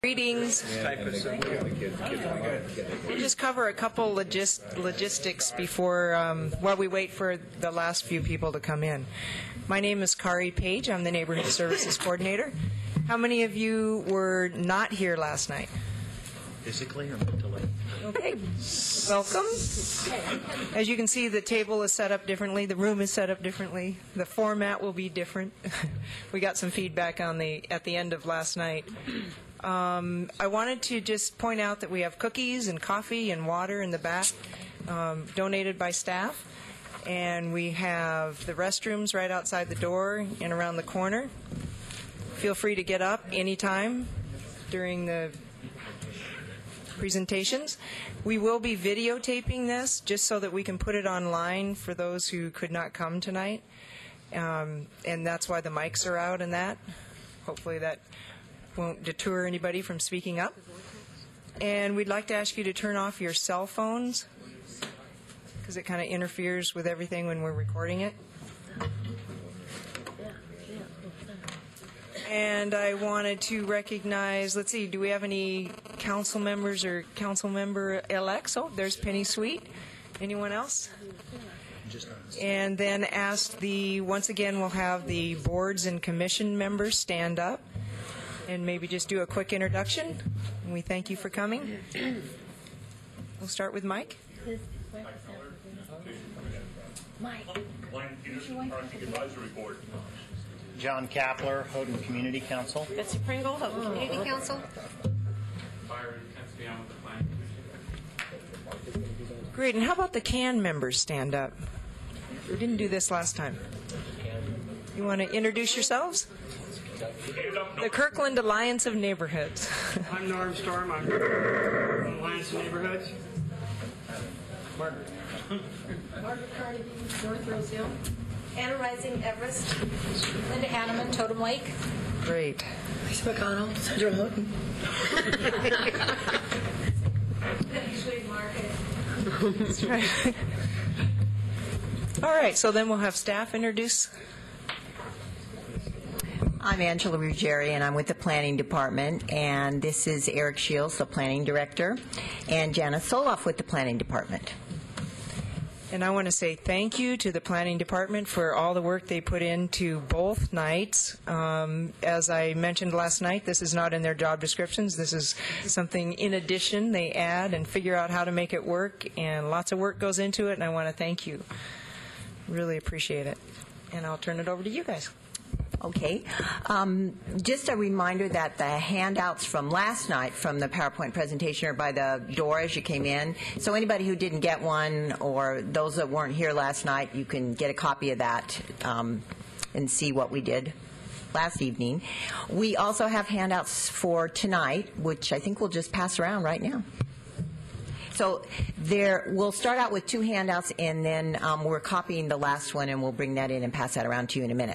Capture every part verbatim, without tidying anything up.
Greetings. We'll just cover a couple logis logistics before, um, while we wait for the last few people to come in. My name is Kari Page. I'm the Neighborhood Services Coordinator. How many of you were not here last night? Physically or mentally? Okay. Welcome. As you can see, the table is set up differently. The room is set up differently. The format will be different. We got some feedback on the at the end of last night. Um, I wanted to just point out that we have cookies and coffee and water in the back, um, donated by staff. And we have the restrooms right outside the door and around the corner. Feel free to get up anytime during the presentations. We will be videotaping this just so that we can put it online for those who could not come tonight. Um, and that's why the mics are out and that. Hopefully that won't deter anybody from speaking up. And we'd like to ask you to turn off your cell phones because it kind of interferes with everything when we're recording it. And I wanted to recognize, let's see, do we have any council members or council member elects? Oh, there's Penny Sweet. Anyone else? And then ask the, once again, we'll have the boards and commission members stand up and maybe just do a quick introduction. And we thank you for coming. We'll start with Mike. Mike. Blind Peterson Parking Advisory Board. John Kapler, Houghton Community Council. Betsy Pringle, Houghton Community Council. Byron Castellano with the Planning Commission. Great. And how about the C A N members stand up? We didn't do this last time. You want to introduce yourselves? The Kirkland Alliance of Neighborhoods. I'm Norm Storm. I'm from Alliance of Neighborhoods. Margaret. Margaret Carnegie, North Rosehill. Anna Rising, Everest. Linda Hanneman, Totem Lake. Great. Lisa McConnell, Central Houghton. That's right. All right, so then we'll have staff introduce. I'm Angela Ruggieri, and I'm with the Planning Department, and this is Eric Shields, the Planning Director, and Janice Soloff with the Planning Department. And I want to say thank you to the Planning Department for all the work they put into both nights. Um, as I mentioned last night, this is not in their job descriptions. This is something in addition they add and figure out how to make it work, and lots of work goes into it, and I want to thank you. Really appreciate it. And I'll turn it over to you guys. Okay. Um, just a reminder that the handouts from last night from the PowerPoint presentation are by the door as you came in. So anybody who didn't get one or those that weren't here last night, you can get a copy of that um, and see what we did last evening. We also have handouts for tonight, which I think we'll just pass around right now. So there, we'll start out with two handouts, and then um, we're copying the last one, and we'll bring that in and pass that around to you in a minute.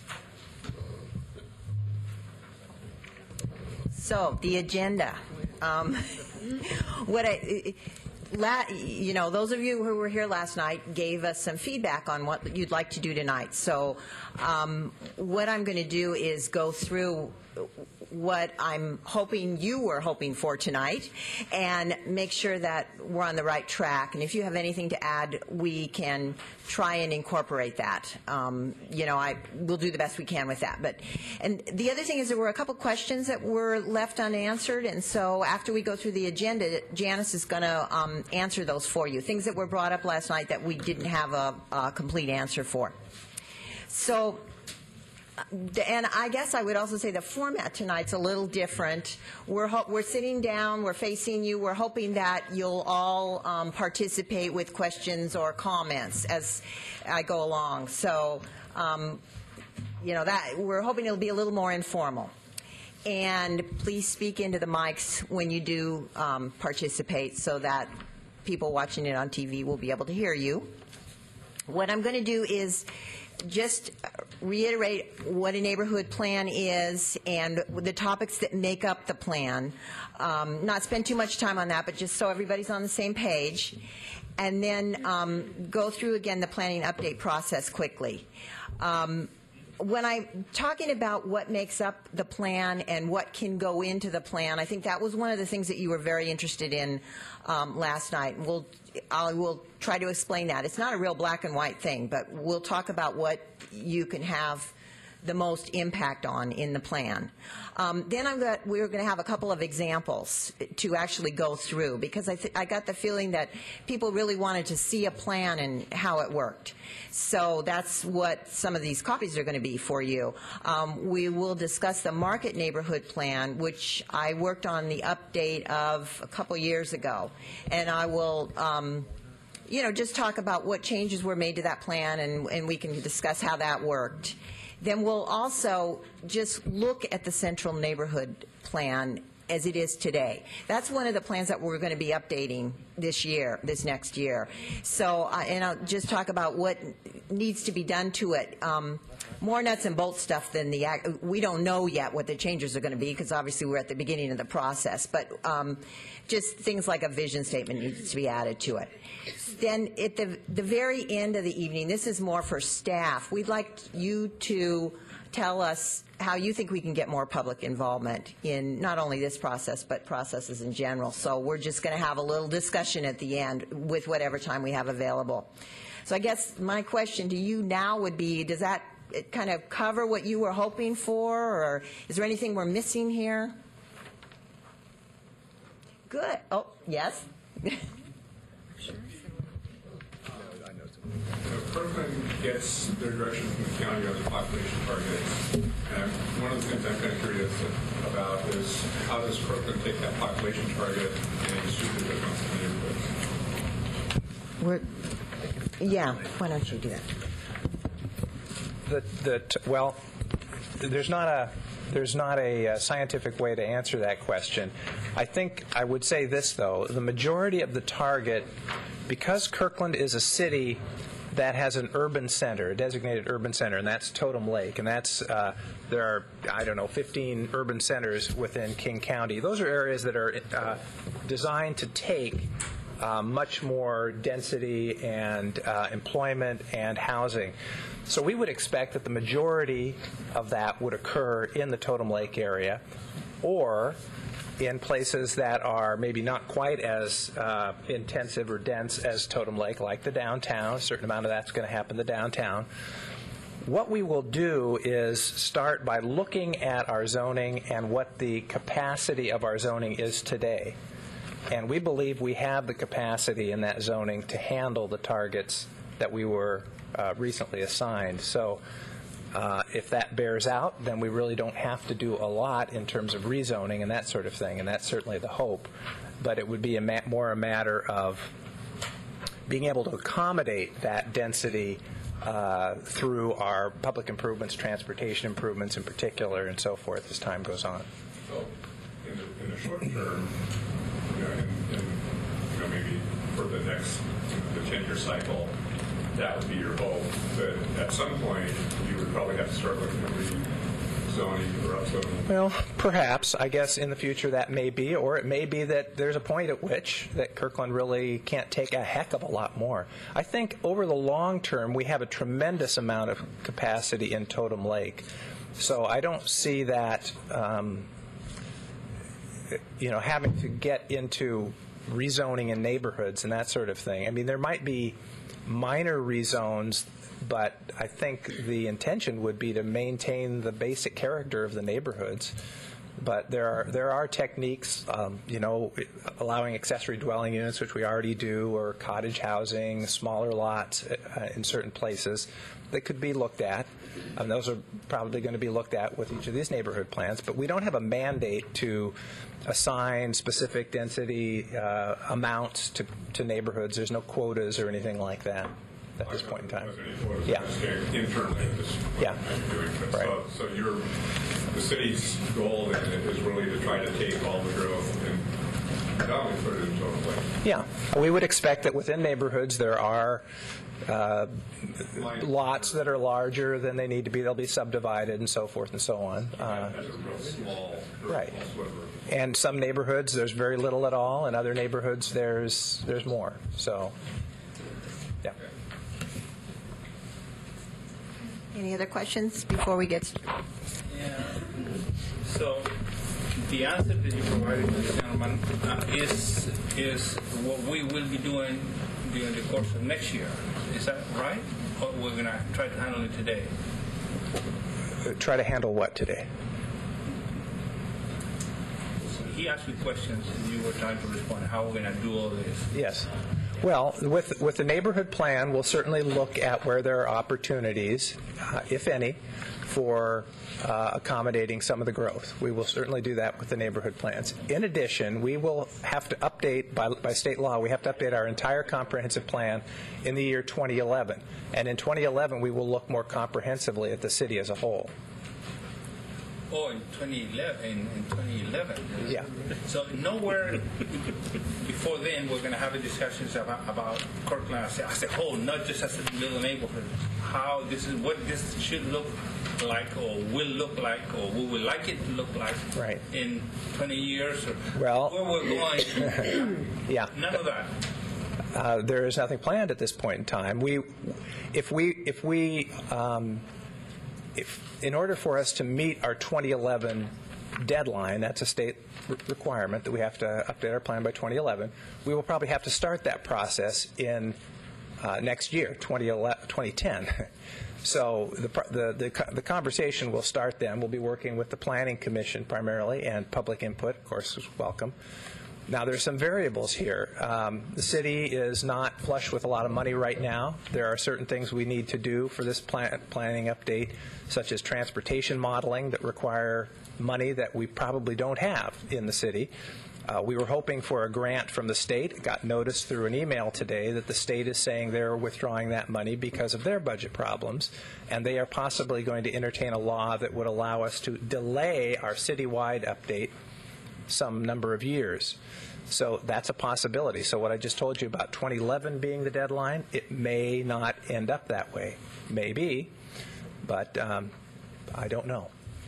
So the agenda. Um, what I, la, you know, those of you who were here last night gave us some feedback on what you'd like to do tonight. So um, what I'm going to do is go through what I'm hoping you were hoping for tonight and make sure that we're on the right track. And if you have anything to add, we can try and incorporate that. Um, you know, I we'll do the best we can with that. But and the other thing is there were a couple questions that were left unanswered, and so after we go through the agenda, Janice is going to um, answer those for you. Things that were brought up last night that we didn't have a, a complete answer for. So. And I guess I would also say the format tonight's a little different. We're, ho we're sitting down, we're facing you, we're hoping that you'll all um, participate with questions or comments as I go along. So, um, you know, that we're hoping it'll be a little more informal. And please speak into the mics when you do um, participate so that people watching it on T V will be able to hear you. What I'm going to do is just reiterate what a neighborhood plan is and the topics that make up the plan. Um, not spend too much time on that, but just so everybody's on the same page. And then um, go through again the planning update process quickly. Um, when I'm talking about what makes up the plan and what can go into the plan, I think that was one of the things that you were very interested in um, last night. And we'll, I will try to explain that. It's not a real black and white thing, but we'll talk about what you can have the most impact on in the plan. Um, then I'm got, we're going to have a couple of examples to actually go through, because I, th- I got the feeling that people really wanted to see a plan and how it worked. So that's what some of these copies are going to be for you. Um, we will discuss the Market Neighborhood Plan, which I worked on the update of a couple years ago, and I will um, you know, just talk about what changes were made to that plan, and, and we can discuss how that worked. Then we'll also just look at the Central Neighborhood Plan as it is today. That's one of the plans that we're going to be updating this year, this next year. So, uh, and I'll just talk about what needs to be done to it. Um, more nuts and bolts stuff than the, we don't know yet what the changes are going to be, because obviously we're at the beginning of the process, but um, just things like a vision statement needs to be added to it. Then at the, the very end of the evening, this is more for staff, we'd like you to tell us how you think we can get more public involvement in not only this process, but processes in general. So we're just going to have a little discussion at the end with whatever time we have available. So I guess my question to you now would be, does that kind of cover what you were hoping for, or is there anything we're missing here? Good. Oh, yes? Kirkland gets their direction from the county on the population targets. And one of the things I'm kind of curious about is how does Kirkland take that population target and distribute it amongst the neighborhoods? We're, yeah, why don't you do that? The, the, well, there's not a there's not a, a scientific way to answer that question. I think I would say this, though. The majority of the target, because Kirkland is a city that has an urban center, a designated urban center, and that's Totem Lake, and that's uh, there are, I don't know, fifteen urban centers within King County. Those are areas that are uh, designed to take uh, much more density and uh, employment and housing. So we would expect that the majority of that would occur in the Totem Lake area, or in places that are maybe not quite as uh, intensive or dense as Totem Lake, like the downtown. A certain amount of that's going to happen in the downtown. What we will do is start by looking at our zoning and what the capacity of our zoning is today. And we believe we have the capacity in that zoning to handle the targets that we were uh, recently assigned. So Uh, if that bears out, then we really don't have to do a lot in terms of rezoning and that sort of thing, and that's certainly the hope. But it would be a ma- more a matter of being able to accommodate that density uh, through our public improvements, transportation improvements in particular, and so forth as time goes on. So in the, in the short term, you know, in, in, you know, maybe for the next, you know, the ten-year cycle, that would be your hope. But at some point, you would probably have to start looking at rezoning or upzoning. Well, perhaps. I guess in the future that may be, or it may be that there's a point at which that Kirkland really can't take a heck of a lot more. I think over the long term, we have a tremendous amount of capacity in Totem Lake. So I don't see that, um, you know, having to get into rezoning in neighborhoods and that sort of thing. I mean, there might be minor rezones, but I think the intention would be to maintain the basic character of the neighborhoods. But there are there are techniques, um, you know, allowing accessory dwelling units, which we already do, or cottage housing, smaller lots uh, in certain places that could be looked at. And those are probably going to be looked at with each of these neighborhood plans. But we don't have a mandate to assign specific density uh, amounts to, to neighborhoods. There's no quotas or anything like that at this point in time. Yeah. Internally, this Yeah. doing this. Right. So, so your the city's goal then is really to try to take all the growth and not only put it in Totem Lake. Yeah, we would expect that within neighborhoods there are uh, lots that are larger than they need to be. They'll be subdivided and so forth and so on. Uh, That's a real small, right. small sliver. And some neighborhoods there's very little at all, and other neighborhoods there's there's more. So, yeah. Any other questions before we get started? Yeah. So the answer that you provided to the gentleman uh, is is what we will be doing during the course of next year. Is that right? Or we're going to try to handle it today? Uh, Try to handle what today? He asked you questions and you were trying to respond. How we're going to do all this? Yes. Well, with with the neighborhood plan, we'll certainly look at where there are opportunities, uh, if any, for uh, accommodating some of the growth. We will certainly do that with the neighborhood plans. In addition, we will have to update, by, by state law, we have to update our entire comprehensive plan in the year twenty eleven. And in twenty eleven, we will look more comprehensively at the city as a whole. Oh, in twenty eleven. In, in twenty eleven. Yeah. So nowhere before then we're going to have a discussions about, about Kirkland as a, as a whole, not just as a little neighborhood. How this is, what this should look like, or will look like, or we would like it to look like Right. in twenty years, or Well- where we're going. Yeah. None of that. Uh, there is nothing planned at this point in time. We, if we, if we, um, if in order for us to meet our twenty eleven deadline, that's a state re- requirement that we have to update our plan by twenty eleven. We will probably have to start that process in uh, next year, twenty eleven, twenty ten. So the, pr- the the the conversation will start then. We'll be working with the Planning Commission primarily, and public input, of course, is welcome. Now, there's some variables here. Um, the city is not flush with a lot of money right now. There are certain things we need to do for this plan- planning update, such as transportation modeling, that require money that we probably don't have in the city. Uh, we were hoping for a grant from the state. Got notice through an email today that the state is saying they're withdrawing that money because of their budget problems, and they are possibly going to entertain a law that would allow us to delay our citywide update some number of years. So that's a possibility. So what I just told you about twenty eleven being the deadline, it may not end up that way. Maybe, but um, I don't know.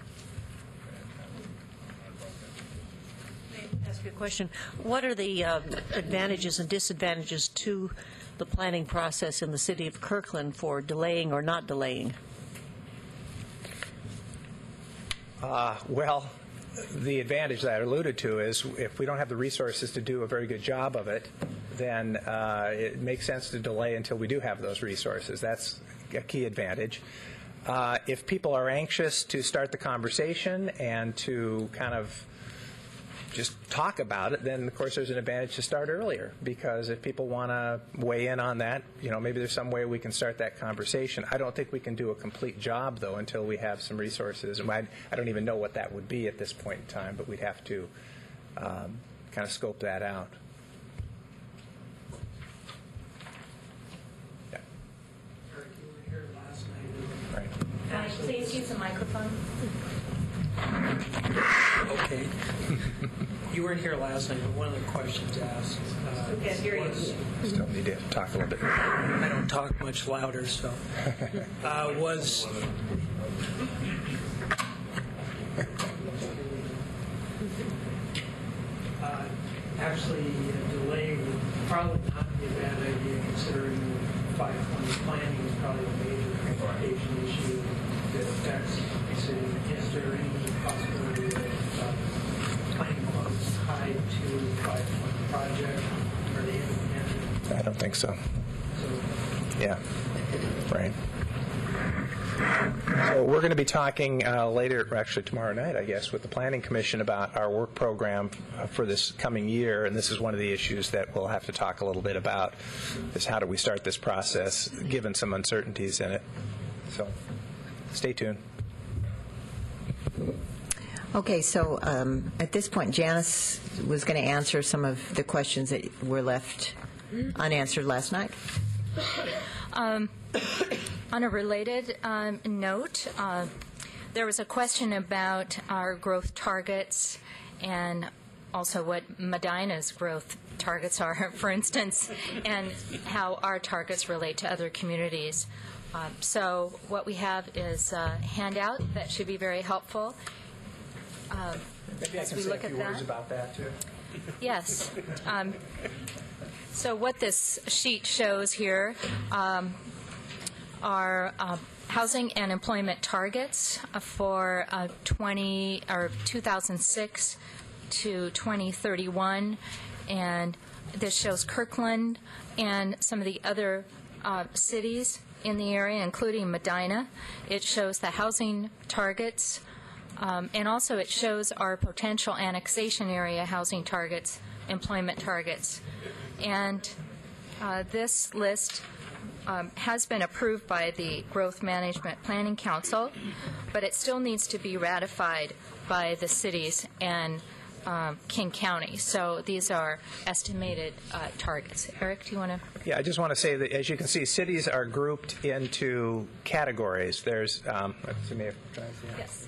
Ask you a question. What are the um, advantages and disadvantages to the planning process in the city of Kirkland for delaying or not delaying? Uh, well, the advantage that I alluded to is if we don't have the resources to do a very good job of it, then uh, it makes sense to delay until we do have those resources. That's a key advantage. Uh, if people are anxious to start the conversation and to kind of just talk about it, then of course there's an advantage to start earlier, because if people want to weigh in on that, you know, maybe there's some way we can start that conversation. I don't think we can do a complete job, though, until we have some resources. And I, I don't even know what that would be at this point in time, but we'd have to um, kind of scope that out. Yeah. Eric, you were here last night. Right. Uh, Please use the microphone. Okay. You weren't here last night, but one of the questions asked uh, Can't hear you. was, Still need to talk a little bit. I don't talk much louder, so, uh, was, uh, actually a delay would probably not be a bad idea, considering the five twenty planning is probably a major transportation issue that affects the city. Is there any possibility of uh, planning funds tied to the five twenty project? Are they independent? I don't think so. So Yeah, right. So we're going to be talking uh, later, or actually tomorrow night, I guess, with the Planning Commission about our work program uh, for this coming year, and this is one of the issues that we'll have to talk a little bit about, is how do we start this process, given some uncertainties in it. So stay tuned. Okay, so um, at this point, Janice was going to answer some of the questions that were left unanswered last night. Um, on a related um, note, uh, there was a question about our growth targets and also what Medina's growth targets are, for instance, and how our targets relate to other communities. Um, so what we have is a handout that should be very helpful. Um, Maybe I as can we say look a few at words that. about that, too. Yes. Um, so what this sheet shows here um, are uh, housing and employment targets uh, for uh, twenty or two thousand six to twenty thirty-one, and this shows Kirkland and some of the other uh, cities in the area, including Medina. It shows the housing targets, um, and also it shows our potential annexation area housing targets, employment targets. And uh, this list um, has been approved by the Growth Management Planning Council, but it still needs to be ratified by the cities and um, King County. So these are estimated uh, targets. Eric, do you want to? Yeah, I just want to say that, as you can see, cities are grouped into categories. There's, um, let's see, may I try and see that? Yes.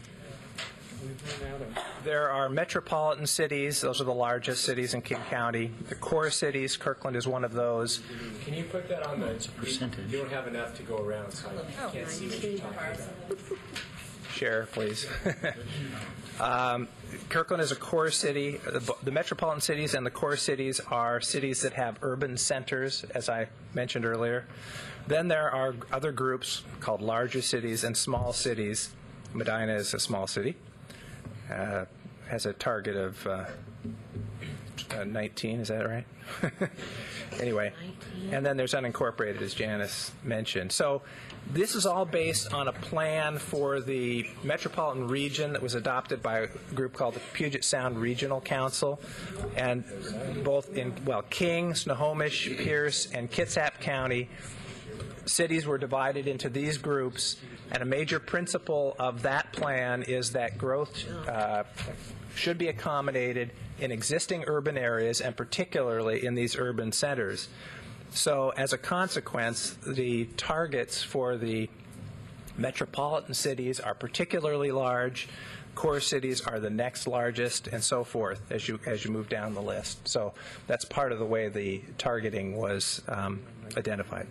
There are metropolitan cities. Those are the largest cities in King County. The core cities, Kirkland is one of those. Can you put that on the percentage? You don't have enough to go around, so I can't see what you're talking about. Share, please. um, Kirkland is a core city. The, the metropolitan cities and the core cities are cities that have urban centers, as I mentioned earlier. Then there are other groups called larger cities and small cities. Medina is a small city. Uh, has a target of uh, uh, nineteen, is that right? Anyway, and then there's unincorporated, as Janice mentioned. So this is all based on a plan for the metropolitan region that was adopted by a group called the Puget Sound Regional Council, and both in, well, King, Snohomish, Pierce, and Kitsap County, cities were divided into these groups, and a major principle of that plan is that growth uh, should be accommodated in existing urban areas, and particularly in these urban centers. So as a consequence, the targets for the metropolitan cities are particularly large, core cities are the next largest, and so forth as you as you move down the list. So that's part of the way the targeting was um, identified.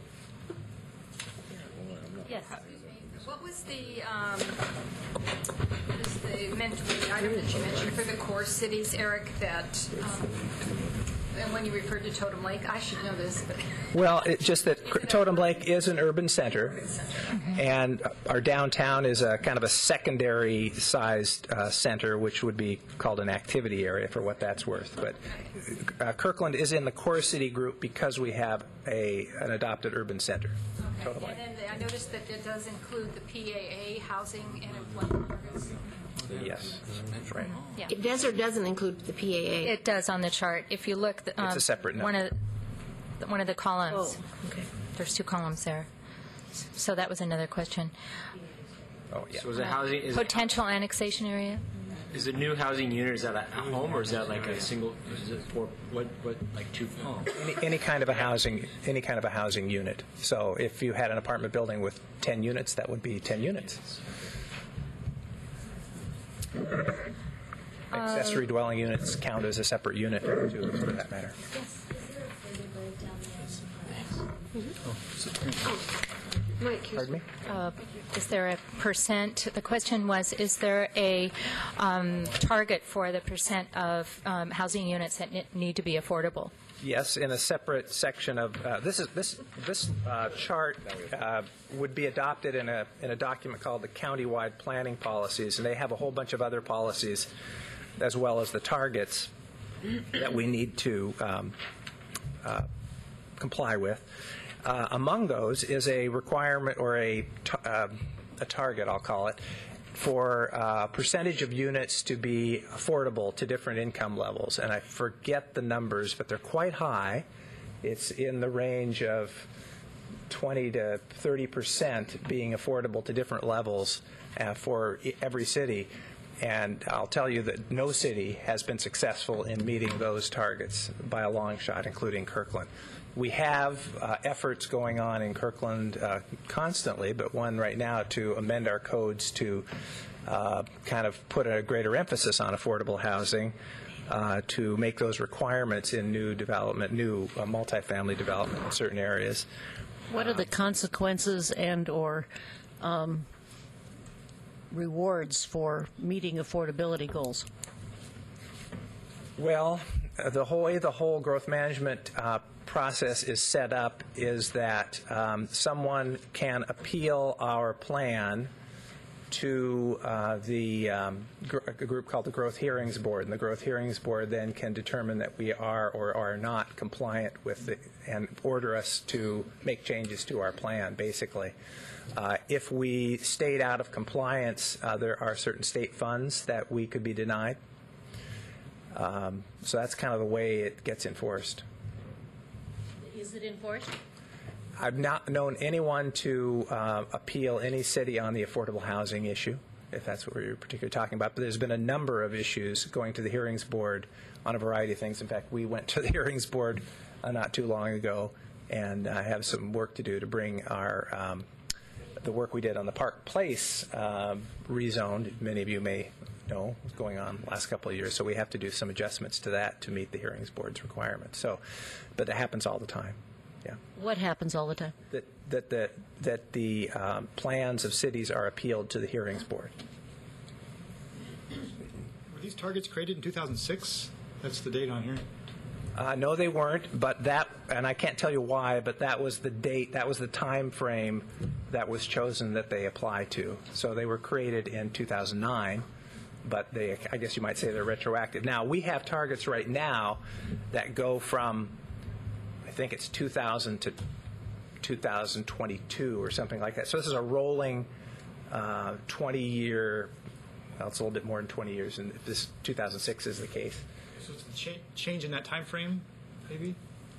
Yes. What was the, um, what is the, men- the item that you mentioned for the core cities, Eric, that, um, and when you referred to Totem Lake, I should know this, but. Well, it's just that Totem Lake is an urban center, and our downtown is a kind of a secondary-sized uh, center, which would be called an activity area for what that's worth. But uh, Kirkland is in the core city group because we have a an adopted urban center. Okay. And then the- I noticed that it does include the P A A, housing and employment targets. Yes, that's right. Yeah. It does or doesn't include the P A A? It does on the chart. If you look, um, It's a separate one note. of the, one of the columns. Oh, okay. There's two columns there. So that was another question. Oh, yeah. So is it housing? Is it, Potential annexation area. is it new housing unit? Is that a home or is that like a single? Is it for what? What like two? Oh. Any, any kind of a housing, any kind of a housing unit. So if you had an apartment building with ten units, that would be ten units. Accessory dwelling units count as a separate unit, too, for that matter. Mike, here's- Pardon me? Uh, Is there a percent? The question was, is there a um, target for the percent of um, housing units that ne- need to be affordable? Yes, in a separate section of uh, this is this this uh, chart uh, would be adopted in a in a document called the Countywide Planning Policies, and they have a whole bunch of other policies, as well as the targets that we need to um, uh, comply with. Uh, among those is a requirement or a t- uh, a target, I'll call it, for uh, percentage of units to be affordable to different income levels. And I forget the numbers, but they're quite high. It's in the range of twenty to thirty percent being affordable to different levels uh, for e- every city. And I'll tell you that no city has been successful in meeting those targets by a long shot, including Kirkland. We have uh, efforts going on in Kirkland uh, constantly, but one right now to amend our codes to uh, kind of put a greater emphasis on affordable housing, uh, to make those requirements in new development, new uh, multifamily development in certain areas. What are the consequences and or um, rewards for meeting affordability goals? Well, uh, the whole way the whole growth management uh, process is set up is that um, someone can appeal our plan to uh, the um, gr- a group called the Growth Hearings Board, and the Growth Hearings Board then can determine that we are or are not compliant with it and order us to make changes to our plan, basically. Uh, if we stayed out of compliance, uh, there are certain state funds that we could be denied. Um, so that's kind of the way it gets enforced. Is it enforced? I've not known anyone to uh, appeal any city on the affordable housing issue, if that's what you're particularly talking about. But there's been a number of issues going to the hearings board on a variety of things. In fact, we went to the hearings board uh, not too long ago, and I uh, have some work to do to bring our um, the work we did on the Park Place uh, rezoned. Many of you may know what's going on the last couple of years, so we have to do some adjustments to that to meet the hearings board's requirements. So, but it happens all the time. Yeah. What happens all the time? That that that, that the um, plans of cities are appealed to the hearings board. Were these targets created in two thousand six? That's the date on here. Uh, no, they weren't. But that, and I can't tell you why, but that was the date. That was the time frame that was chosen that they apply to. So they were created in two thousand nine. But they, I guess you might say they're retroactive. Now we have targets right now that go from, I think it's two thousand to two thousand twenty-two or something like that. So this is a rolling uh, twenty-year, well, it's a little bit more than twenty years, and if this two thousand six is the case. So it's a cha- change in that time frame, maybe?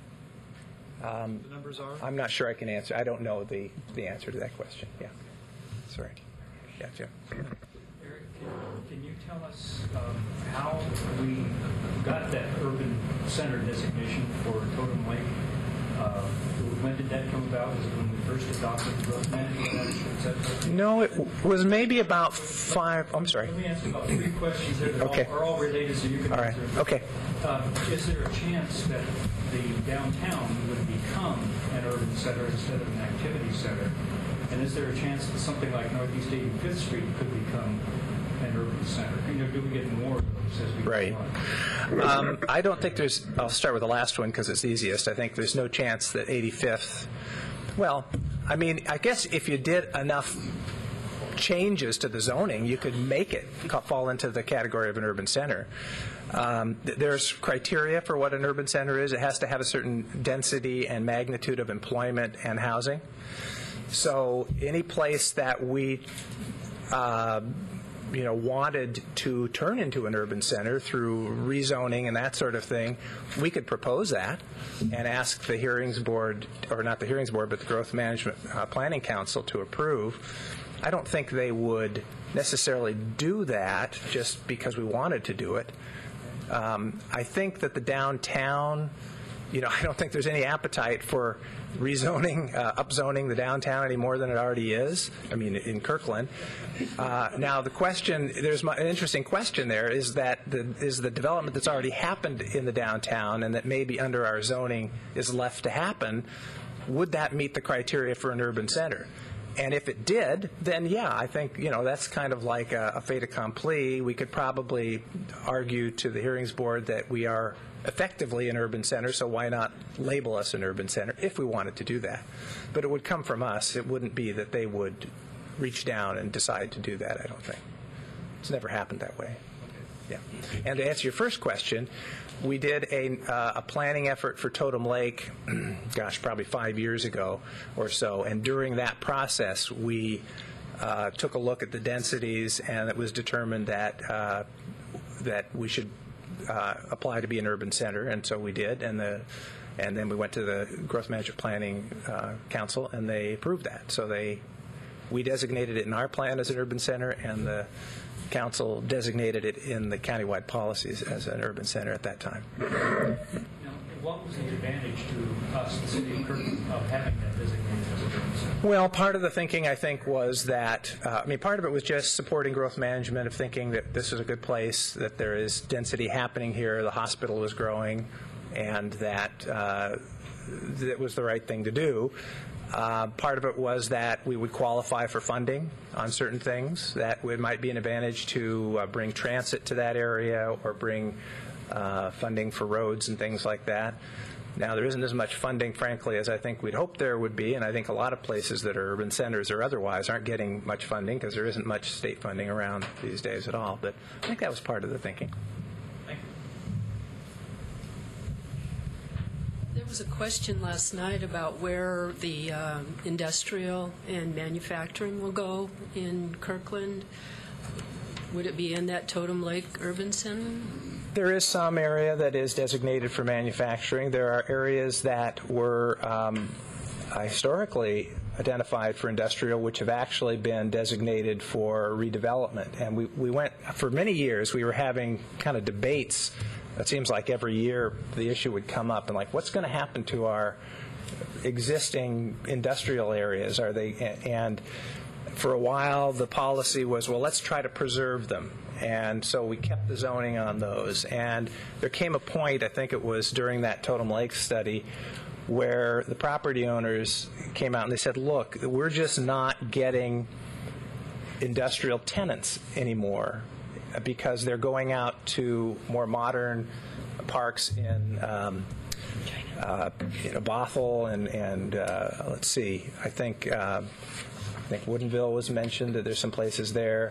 Um, the numbers are? I'm not sure I can answer. I don't know the, the answer to that question. Yeah. Sorry. Yeah, Jim. Eric, can, can you tell us um, how we got that urban center designation for Totem Lake? Uh, when did that come about? Was it when we first adopted the growth management? Et cetera? No, it w- was maybe about five. I'm sorry. Let me answer about three questions here that Okay. all, are all related, so you can All right. answer. Okay. Uh, is there a chance that the downtown would become an urban center instead of an activity center? And is there a chance that something like Northeast eighty-fifth Street could become an urban center? You know, do we get more of those as we Right. go on? Um, I don't think there's, I'll start with the last one because it's easiest. I think there's no chance that eighty-fifth, well, I mean, I guess if you did enough changes to the zoning, you could make it fall into the category of an urban center. Um, th- there's criteria for what an urban center is. It has to have a certain density and magnitude of employment and housing. So any place that we uh, you know, wanted to turn into an urban center through rezoning and that sort of thing, we could propose that and ask the hearings board, or not the hearings board, but the Growth Management uh, Planning Council to approve. I don't think they would necessarily do that just because we wanted to do it. Um, I think that the downtown, you know, I don't think there's any appetite for rezoning, uh, upzoning the downtown any more than it already is. I mean, in Kirkland. Uh, now, the question, there's my, an interesting question there, is that the, is the development that's already happened in the downtown and that maybe under our zoning is left to happen, would that meet the criteria for an urban center? And if it did, then yeah, I think, you know, that's kind of like a, a fait accompli. We could probably argue to the hearings board that we are effectively an urban center, so why not label us an urban center if we wanted to do that? But it would come from us. It wouldn't be that they would reach down and decide to do that, I don't think. It's never happened that way. Yeah. And to answer your first question, we did a, uh, a planning effort for Totem Lake, gosh, probably five years ago or so. And during that process, we uh, took a look at the densities, and it was determined that uh, that we should uh, apply to be an urban center, and so we did. And the and then we went to the Growth Management Planning uh, Council, and they approved that. So they we designated it in our plan as an urban center, and the council designated it in the countywide policies as an urban center at that time. Now, what was the advantage to us, the city of Kirkland, of having that designated as a urban center? Well, part of the thinking, I think, was that, uh, I mean, part of it was just supporting growth management, of thinking that this is a good place, that there is density happening here, the hospital is growing, and that uh, that was the right thing to do. Uh, part of it was that we would qualify for funding on certain things, that it might be an advantage to uh, bring transit to that area or bring uh, funding for roads and things like that. Now, there isn't as much funding, frankly, as I think we'd hope there would be, and I think a lot of places that are urban centers or otherwise aren't getting much funding because there isn't much state funding around these days at all. But I think that was part of the thinking. There was a question last night about where the um, industrial and manufacturing will go in Kirkland. Would it be in that Totem Lake Urban Center? There is some area that is designated for manufacturing. There are areas that were um, historically identified for industrial, which have actually been designated for redevelopment. And we, we went, for many years, we were having kind of debates. It seems like every year the issue would come up, and like, what's going to happen to our existing industrial areas? Are they, and for a while the policy was, well, let's try to preserve them. And so we kept the zoning on those. And there came a point, I think it was during that Totem Lake study, where the property owners came out and they said, look, we're just not getting industrial tenants anymore because they're going out to more modern parks in um, uh, you know, Bothell and, and uh, let's see, I think, uh, I think Woodinville was mentioned, that there's some places there.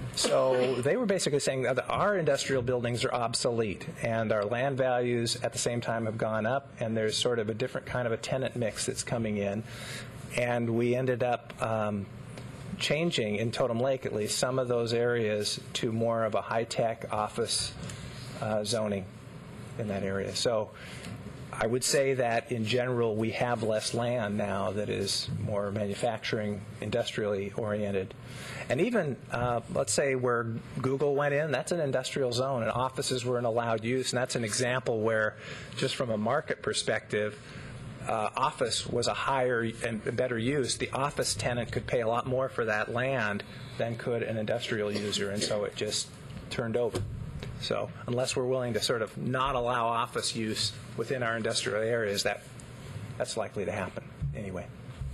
So they were basically saying that our industrial buildings are obsolete, and our land values at the same time have gone up, and there's sort of a different kind of a tenant mix that's coming in. And we ended up um, changing, in Totem Lake at least, some of those areas to more of a high-tech office uh, zoning in that area. So I would say that in general we have less land now that is more manufacturing, industrially oriented. And even, uh, let's say, where Google went in, that's an industrial zone, and offices were an allowed use, and that's an example where, just from a market perspective, uh, office was a higher and better use. The office tenant could pay a lot more for that land than could an industrial user, and so it just turned over. So unless we're willing to sort of not allow office use within our industrial areas, that that's likely to happen anyway.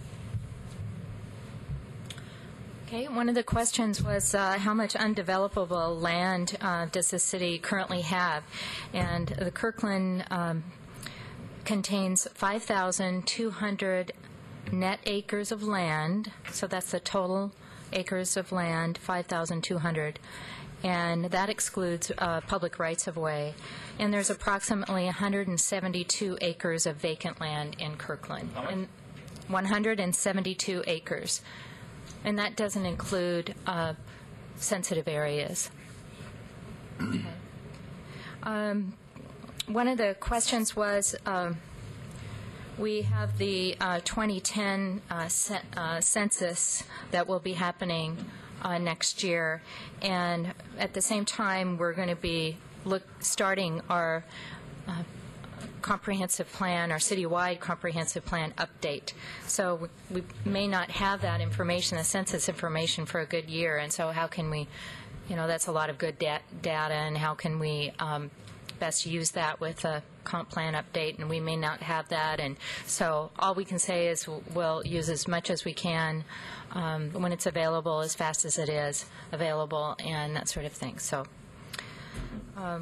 Okay, one of the questions was uh, how much undevelopable land uh, does the city currently have? And the Kirkland um, contains five thousand two hundred net acres of land, so that's the total acres of land, five thousand two hundred. And that excludes uh, public rights-of-way. And there's approximately one hundred seventy-two acres of vacant land in Kirkland. And one hundred seventy-two acres. And that doesn't include uh, sensitive areas. Okay. Um, one of the questions was, uh, we have the uh, twenty ten uh, cen- uh, census that will be happening uh, next year, and at the same time we're going to be look starting our uh, comprehensive plan, our citywide comprehensive plan update. So we, we may not have that information, the census information, for a good year, and so how can we, you know, that's a lot of good da- data, and how can we um, best use that with a comp plan update, and we may not have that, and so all we can say is we'll use as much as we can um, when it's available, as fast as it is available, and that sort of thing. So. Um,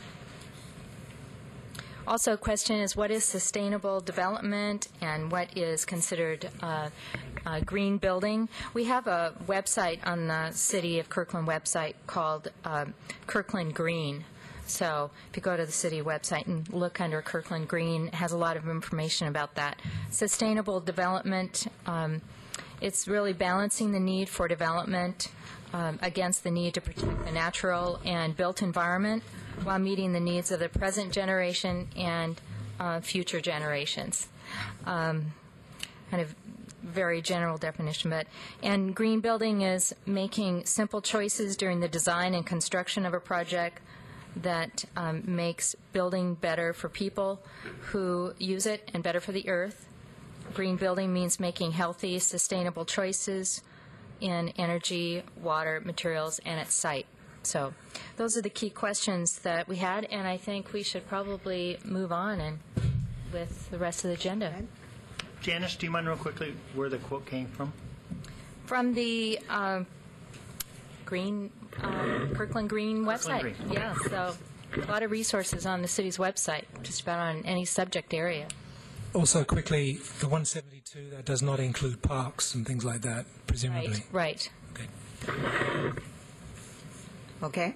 Also, a question is, what is sustainable development and what is considered uh, uh, green building? We have a website on the City of Kirkland website called uh, Kirkland Green. So if you go to the city website and look under Kirkland Green, it has a lot of information about that. Sustainable development, um, it's really balancing the need for development um, against the need to protect the natural and built environment, while meeting the needs of the present generation and uh, future generations. Um, kind of very general definition, but and green building is making simple choices during the design and construction of a project that um, makes building better for people who use it and better for the earth. Green building means making healthy, sustainable choices in energy, water, materials, and at site. So those are the key questions that we had, and I think we should probably move on and with the rest of the agenda. Janice, do you mind real quickly where the quote came from? From the uh, Green, uh, Kirkland Green website. Green. Okay. Yeah, so a lot of resources on the city's website, just about on any subject area. Also, quickly, the one seventy-two, that does not include parks and things like that, presumably. Right, right. Okay. Okay.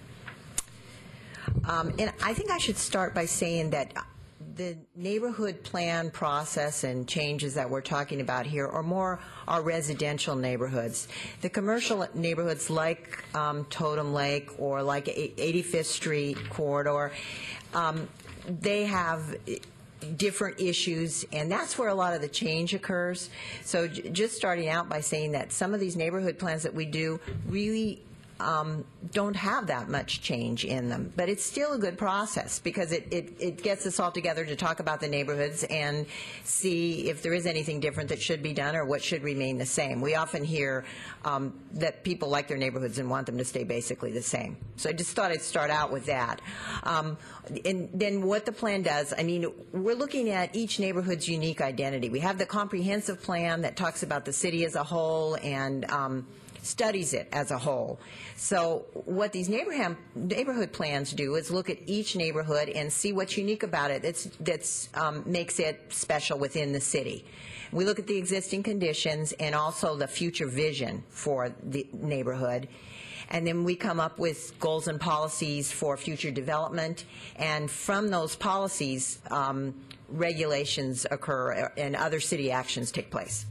Um, and I think I should start by saying that the neighborhood plan process and changes that we're talking about here are more our residential neighborhoods. The commercial neighborhoods like um, Totem Lake or like eighty-fifth Street corridor, um, they have different issues, and that's where a lot of the change occurs. So j- just starting out by saying that some of these neighborhood plans that we do really um, don't have that much change in them, but it's still a good process because it, it, it gets us all together to talk about the neighborhoods and see if there is anything different that should be done or what should remain the same. We often hear um, that people like their neighborhoods and want them to stay basically the same. So I just thought I'd start out with that. Um, and then what the plan does, I mean, we're looking at each neighborhood's unique identity. We have the comprehensive plan that talks about the city as a whole and um, studies it as a whole. So what these neighborhood neighborhood plans do is look at each neighborhood and see what's unique about it that's that's um, makes it special within the city. We look at the existing conditions and also the future vision for the neighborhood. And then we come up with goals and policies for future development. And from those policies, um, regulations occur and other city actions take place.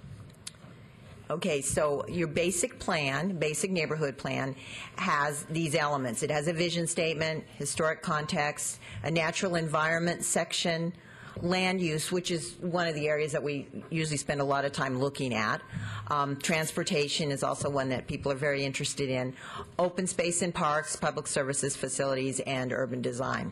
Okay, so your basic plan, basic neighborhood plan, has these elements. It has a vision statement, historic context, a natural environment section, land use, which is one of the areas that we usually spend a lot of time looking at. Um, transportation is also one that people are very interested in. Open space and parks, public services, facilities, and urban design.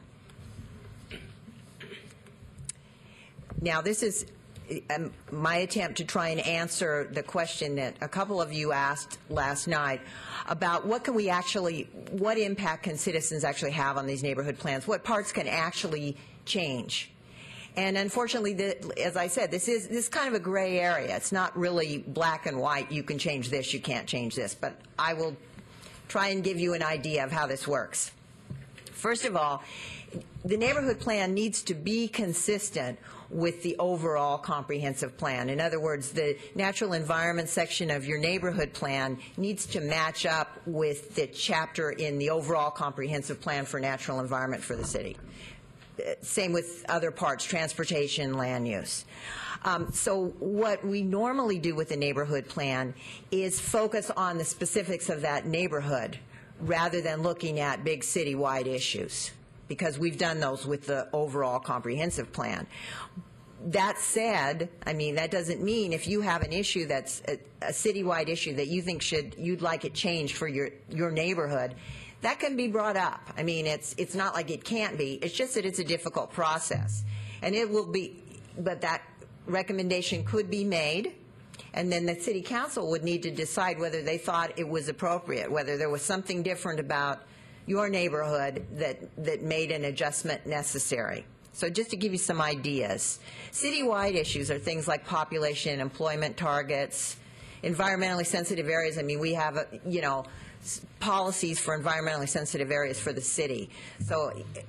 Now, this is Um, my attempt to try and answer the question that a couple of you asked last night about what can we actually, what impact can citizens actually have on these neighborhood plans? What parts can actually change? And unfortunately, the, as I said, this is this is kind of a gray area. It's not really black and white. You can change this, you can't change this. But I will try and give you an idea of how this works. First of all, the neighborhood plan needs to be consistent with the overall comprehensive plan. In other words, the natural environment section of your neighborhood plan needs to match up with the chapter in the overall comprehensive plan for natural environment for the city. Same with other parts, transportation, land use. Um, so what we normally do with the neighborhood plan is focus on the specifics of that neighborhood rather than looking at big citywide issues, because we've done those with the overall comprehensive plan. That said, I mean, that doesn't mean if you have an issue that's a, a citywide issue that you think should, you'd like it changed for your, your neighborhood, that can be brought up. I mean, it's, it's not like it can't be. It's just that it's a difficult process. And it will be, but that recommendation could be made, and then the city council would need to decide whether they thought it was appropriate, whether there was something different about your neighborhood that, that made an adjustment necessary. So just to give you some ideas, citywide issues are things like population, employment targets, environmentally sensitive areas. I mean, we have, a, you know, policies for environmentally sensitive areas for the city. So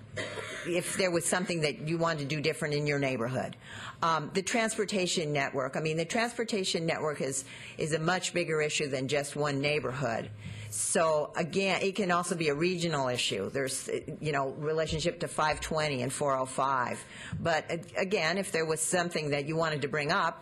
if there was something that you wanted to do different in your neighborhood. Um, the transportation network, I mean, the transportation network is, is a much bigger issue than just one neighborhood. So again, it can also be a regional issue. There's, you know, relationship to five twenty and four oh five. But again, if there was something that you wanted to bring up,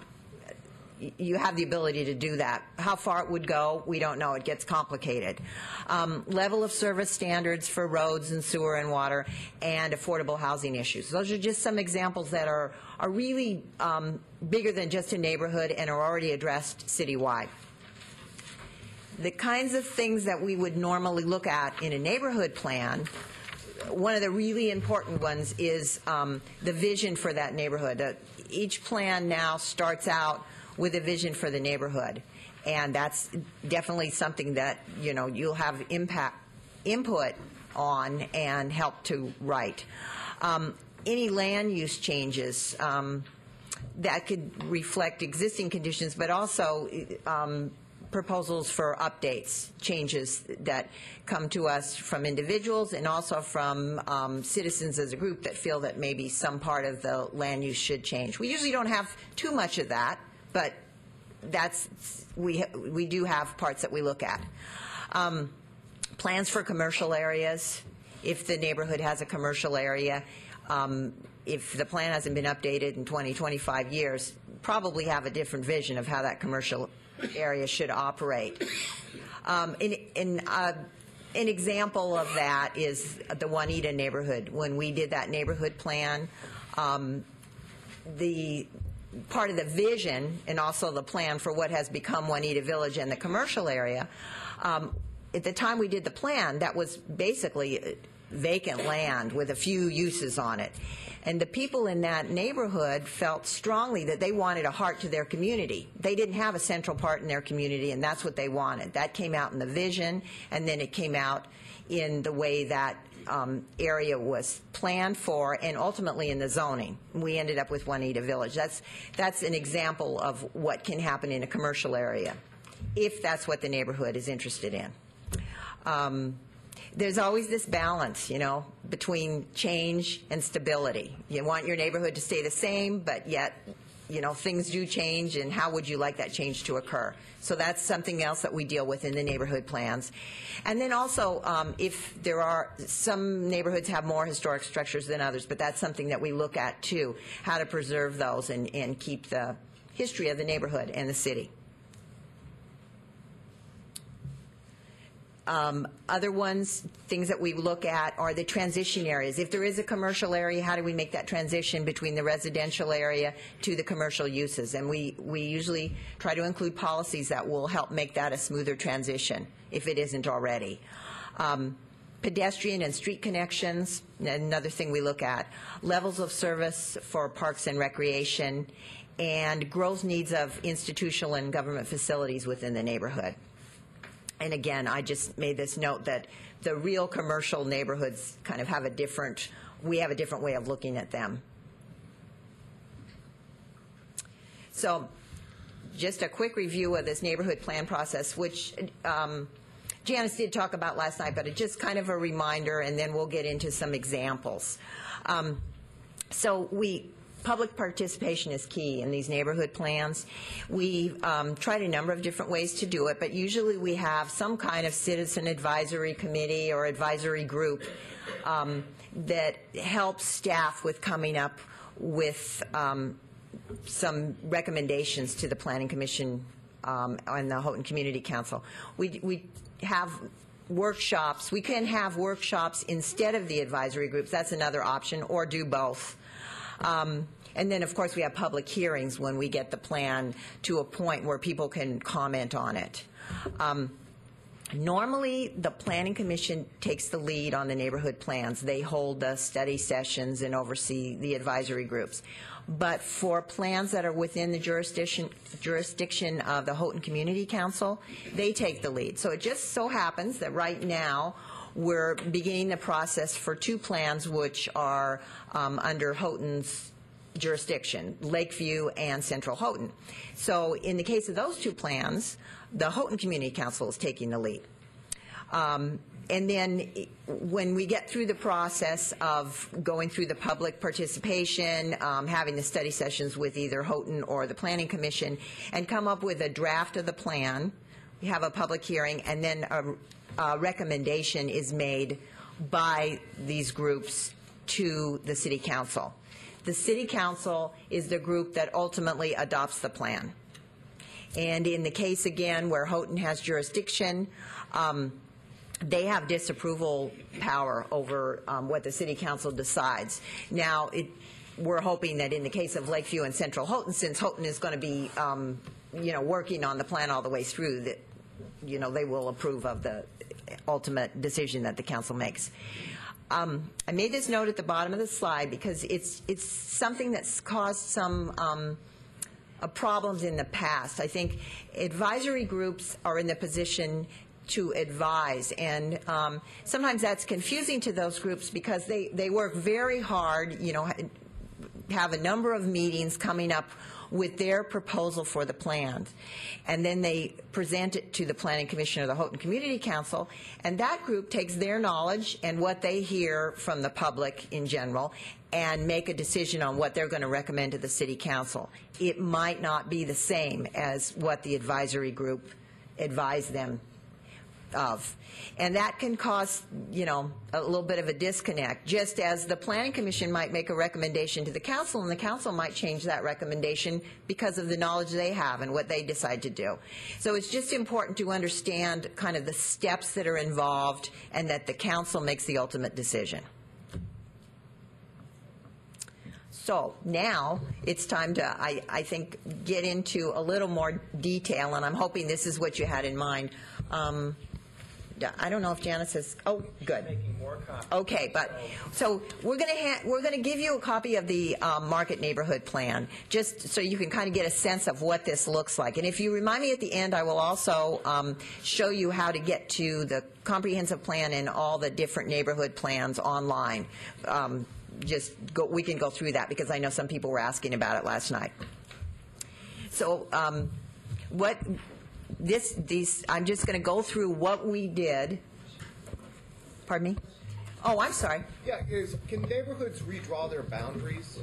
you have the ability to do that. How far it would go, we don't know. It gets complicated. Um, level of service standards for roads and sewer and water, and affordable housing issues. Those are just some examples that are, are really um, bigger than just a neighborhood and are already addressed citywide. The kinds of things that we would normally look at in a neighborhood plan, one of the really important ones is um, the vision for that neighborhood. Uh, each plan now starts out with a vision for the neighborhood, and that's definitely something that, you know, you'll have impact, input on and help to write. Um, any land use changes um, that could reflect existing conditions, but also um, proposals for updates, changes that come to us from individuals and also from um, citizens as a group that feel that maybe some part of the land use should change. We usually don't have too much of that, but that's we we do have parts that we look at. Um, plans for commercial areas. If the neighborhood has a commercial area, um, if the plan hasn't been updated in twenty, twenty-five years, probably have a different vision of how that commercial area should operate. Um, in, in, uh, an example of that is the Juanita neighborhood. When we did that neighborhood plan, um, the part of the vision and also the plan for what has become Juanita Village and the commercial area, um, at the time we did the plan, that was basically vacant land with a few uses on it. And the people in that neighborhood felt strongly that they wanted a heart to their community. They didn't have a central part in their community, and that's what they wanted. That came out in the vision, and then it came out in the way that um, area was planned for, and ultimately in the zoning. We ended up with Juanita Village. That's, that's an example of what can happen in a commercial area, if that's what the neighborhood is interested in. Um, There's always this balance, you know, between change and stability. You want your neighborhood to stay the same, but yet, you know, things do change, and how would you like that change to occur? So that's something else that we deal with in the neighborhood plans. And then also, um, if there are, some neighborhoods have more historic structures than others, but that's something that we look at too, how to preserve those and, and keep the history of the neighborhood and the city. Um, other ones, things that we look at are the transition areas. If there is a commercial area, how do we make that transition between the residential area to the commercial uses? And we, we usually try to include policies that will help make that a smoother transition, if it isn't already. Um, pedestrian and street connections, another thing we look at. Levels of service for parks and recreation, and growth needs of institutional and government facilities within the neighborhood. And again, I just made this note that the real commercial neighborhoods kind of have a different, we have a different way of looking at them. So just a quick review of this neighborhood plan process, which um, Janice did talk about last night, but it's just kind of a reminder, and then we'll get into some examples. Um, so we Public participation is key in these neighborhood plans. We um, tried a number of different ways to do it, but usually we have some kind of citizen advisory committee or advisory group um, that helps staff with coming up with um, some recommendations to the Planning Commission um, and the Houghton Community Council. We, we have workshops. We can have workshops instead of the advisory groups. That's another option, or do both. Um, and then, of course, we have public hearings when we get the plan to a point where people can comment on it. Um, normally, the Planning Commission takes the lead on the neighborhood plans. They hold the study sessions and oversee the advisory groups. But for plans that are within the jurisdiction, jurisdiction of the Houghton Community Council, they take the lead. So it just so happens that right now, we're beginning the process for two plans which are um, under Houghton's jurisdiction, Lakeview and Central Houghton. So in the case of those two plans, the Houghton Community Council is taking the lead. Um, and then when we get through the process of going through the public participation, um, having the study sessions with either Houghton or the Planning Commission, and come up with a draft of the plan, we have a public hearing, and then a Uh, recommendation is made by these groups to the City Council. The City Council is the group that ultimately adopts the plan. And in the case, again, where Houghton has jurisdiction, um, they have disapproval power over um, what the City Council decides. Now, it, we're hoping that in the case of Lakeview and Central Houghton, since Houghton is going to be, um, you know, working on the plan all the way through, that, you know, they will approve of the ultimate decision that the council makes. Um, I made this note at the bottom of the slide because it's it's something that's caused some um, uh, problems in the past. I think advisory groups are in the position to advise, and um, sometimes that's confusing to those groups because they, they work very hard, you know, have a number of meetings coming up with their proposal for the plans. And then they present it to the Planning Commission or the Houghton Community Council, and that group takes their knowledge and what they hear from the public in general and make a decision on what they're going to recommend to the City Council. It might not be the same as what the advisory group advised them of. And that can cause, you know, a little bit of a disconnect, just as the Planning Commission might make a recommendation to the council, and the council might change that recommendation because of the knowledge they have and what they decide to do. So it's just important to understand kind of the steps that are involved and that the council makes the ultimate decision. So now it's time to, I, I think, get into a little more detail, and I'm hoping this is what you had in mind. Um, I don't know if Janice has. Oh, good. Making more copies. Okay, but so we're going to ha- we're going to give you a copy of the um, Market Neighborhood Plan, just so you can kind of get a sense of what this looks like. And if you remind me at the end, I will also um, show you how to get to the comprehensive plan and all the different neighborhood plans online. Um, just go, we can go through that because I know some people were asking about it last night. So um, what. This, these, I'm just going to go through what we did. Pardon me? Oh, I'm sorry. Yeah, is, can neighborhoods redraw their boundaries?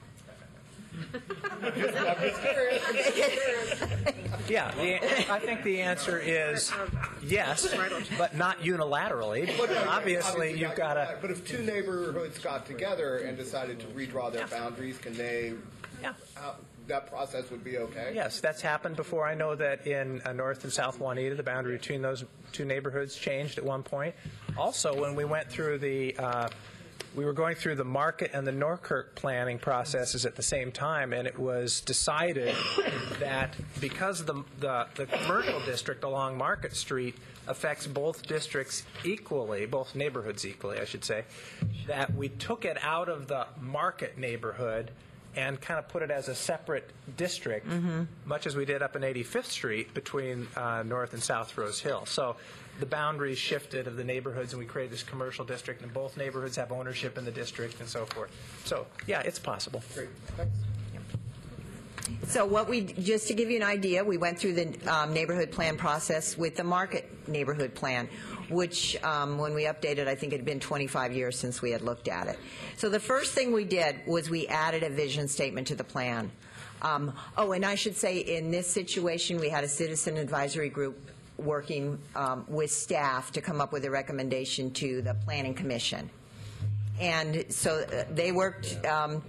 I'm just, I'm just curious. I'm just curious. Yeah, the, I think the answer is yes, but not unilaterally. But, no, obviously, you've got to. But if two neighborhoods got together and decided to redraw their yeah. boundaries, can they? Yeah. How, that process would be okay? Yes, that's happened before. I know that in uh, North and South Juanita, the boundary between those two neighborhoods changed at one point. Also, when we went through the, uh, we were going through the Market and the Norkirk planning processes at the same time, and it was decided that because the, the, the commercial district along Market Street affects both districts equally, both neighborhoods equally, I should say, that we took it out of the Market neighborhood and kind of put it as a separate district, mm-hmm. much as we did up in eighty-fifth Street between uh, North and South Rose Hill. So the boundaries shifted of the neighborhoods, and we created this commercial district, and both neighborhoods have ownership in the district and so forth. So, yeah, it's possible. Great. Thanks. So what we, just to give you an idea, we went through the um, neighborhood plan process with the Market neighborhood plan, which um, when we updated, I think it had been twenty-five years since we had looked at it. So the first thing we did was we added a vision statement to the plan. Um, oh, and I should say in this situation, we had a citizen advisory group working um, with staff to come up with a recommendation to the Planning Commission. And so uh, they worked um,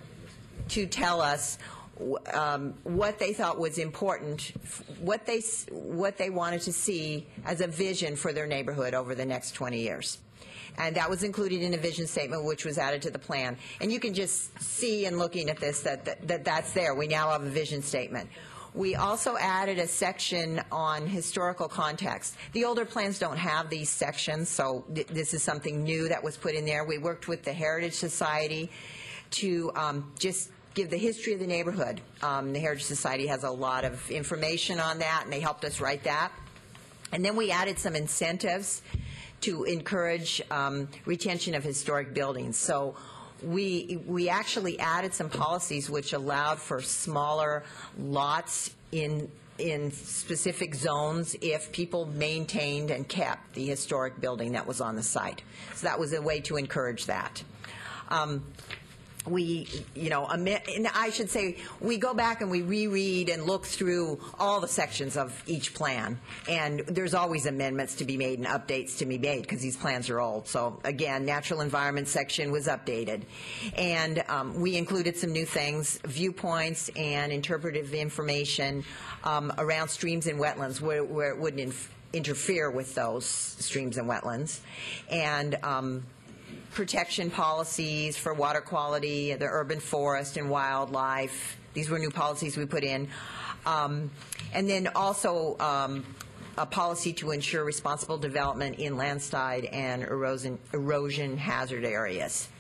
to tell us Um, what they thought was important, what they what they wanted to see as a vision for their neighborhood over the next twenty years. And that was included in a vision statement, which was added to the plan. And you can just see in looking at this that, that, that that's there. We now have a vision statement. We also added a section on historical context. The older plans don't have these sections, so th- this is something new that was put in there. We worked with the Heritage Society to um, just give the history of the neighborhood. Um, the Heritage Society has a lot of information on that, and they helped us write that. And then we added some incentives to encourage um, retention of historic buildings. So we we actually added some policies which allowed for smaller lots in in specific zones if people maintained and kept the historic building that was on the site. So that was a way to encourage that. Um, We, you know, and I should say, we go back and we reread and look through all the sections of each plan, and there's always amendments to be made and updates to be made because these plans are old. So again, natural environment section was updated, and um, we included some new things, viewpoints and interpretive information um, around streams and wetlands where, where it wouldn't inf- interfere with those streams and wetlands, and um, protection policies for water quality, the urban forest and wildlife. These were new policies we put in. Um, and then also um, a policy to ensure responsible development in landslide and erosion, erosion hazard areas.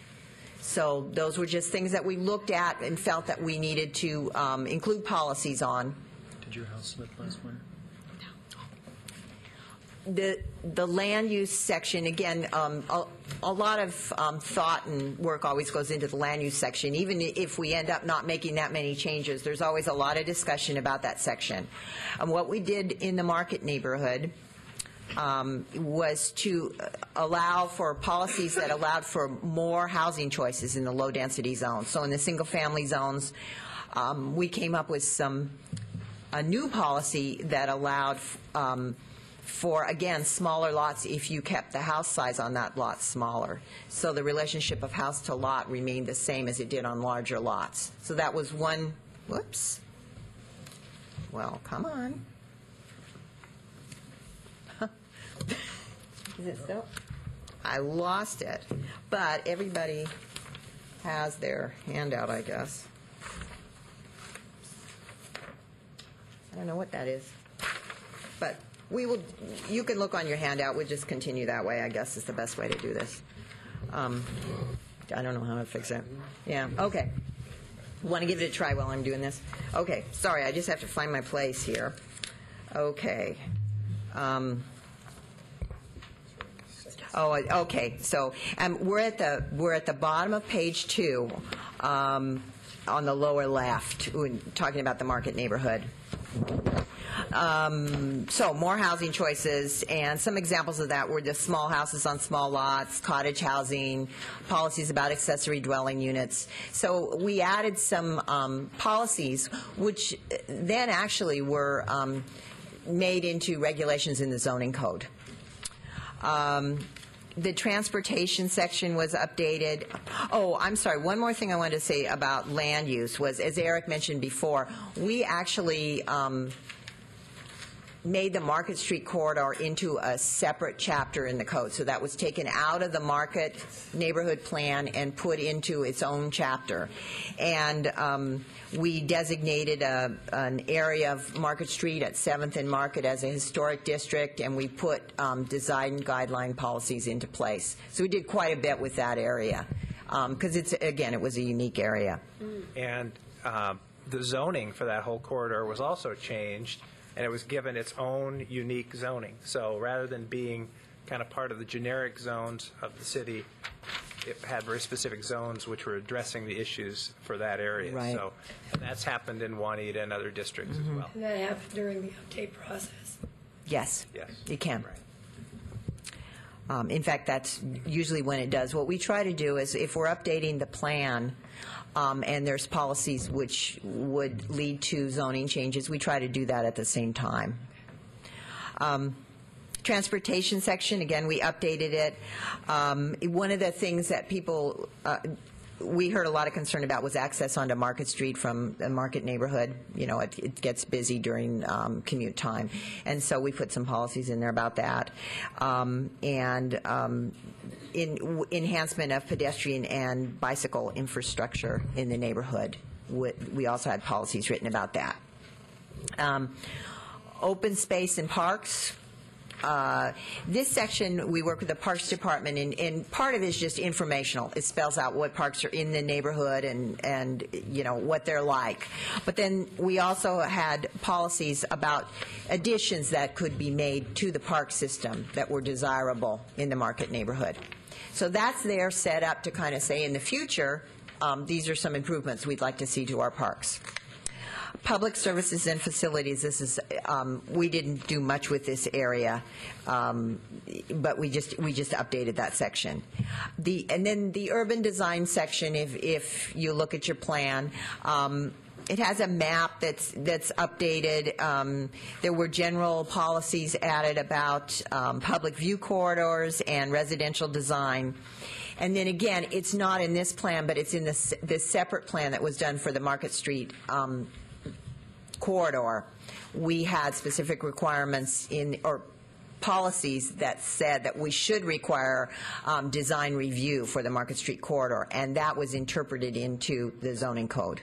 So those were just things that we looked at and felt that we needed to um, include policies on. Did your house slip last winter? the the land use section, again, um, a, a lot of um, thought and work always goes into the land use section. Even if we end up not making that many changes, there's always a lot of discussion about that section. And what we did in the Market neighborhood um, was to allow for policies that allowed for more housing choices in the low-density zones. So in the single-family zones, um, we came up with some a new policy that allowed um, for, again, smaller lots if you kept the house size on that lot smaller. So the relationship of house to lot remained the same as it did on larger lots. So that was one, whoops. Well, come on. Is it still? I lost it. But everybody has their handout, I guess. I don't know what that is. But we will, you can look on your handout. We'll just continue that way, I guess, is the best way to do this. Um, I don't know how to fix it. Yeah, okay. Want to give it a try while I'm doing this? Okay, sorry, I just have to find my place here. Okay. Um, oh, okay. So um, we're at the we're at the bottom of page two, um, on the lower left, talking about the Market neighborhood. Um, so more housing choices, and some examples of that were the small houses on small lots, cottage housing, policies about accessory dwelling units. So we added some um, policies which then actually were um, made into regulations in the zoning code. Um, The transportation section was updated. Oh, I'm sorry. One more thing I wanted to say about land use was, as Eric mentioned before, we actually um, made the Market Street corridor into a separate chapter in the code. So that was taken out of the Market neighborhood plan and put into its own chapter. And um, we designated a, an area of Market Street at seventh and Market as a historic district, and we put um, design guideline policies into place. So we did quite a bit with that area because um, it's, again, it was a unique area. And um, the zoning for that whole corridor was also changed, and it was given its own unique zoning. So rather than being kind of part of the generic zones of the city, it had very specific zones which were addressing the issues for that area. Right. So and that's happened in Juanita and other districts Mm-hmm. as well. And that happened during the update process. Yes. Yes. You can. Right. Um, in fact, that's usually when it does. What we try to do is, if we're updating the plan um, and there's policies which would lead to zoning changes, we try to do that at the same time. Um, transportation section, again, we updated it. Um, one of the things that people, uh, we heard a lot of concern about was access onto Market Street from the Market neighborhood. You know, it, it gets busy during um, commute time. And so we put some policies in there about that. Um, and um, in w- enhancement of pedestrian and bicycle infrastructure in the neighborhood. We, we also had policies written about that. Um, open space and parks. Uh, this section, we work with the Parks Department, and, and part of it is just informational. It spells out what parks are in the neighborhood and, and, you know, what they're like. But then we also had policies about additions that could be made to the park system that were desirable in the Market neighborhood. So that's there set up to kind of say, in the future, um, these are some improvements we'd like to see to our parks. Public services and facilities, this is, um, we didn't do much with this area, um, but we just we just updated that section. The and then the urban design section, if if you look at your plan, um, it has a map that's that's updated. Um, there were general policies added about um, public view corridors and residential design. And then again, it's not in this plan, but it's in this this separate plan that was done for the Market Street um, corridor. We had specific requirements in, or policies that said that we should require um, design review for the Market Street corridor, and that was interpreted into the zoning code.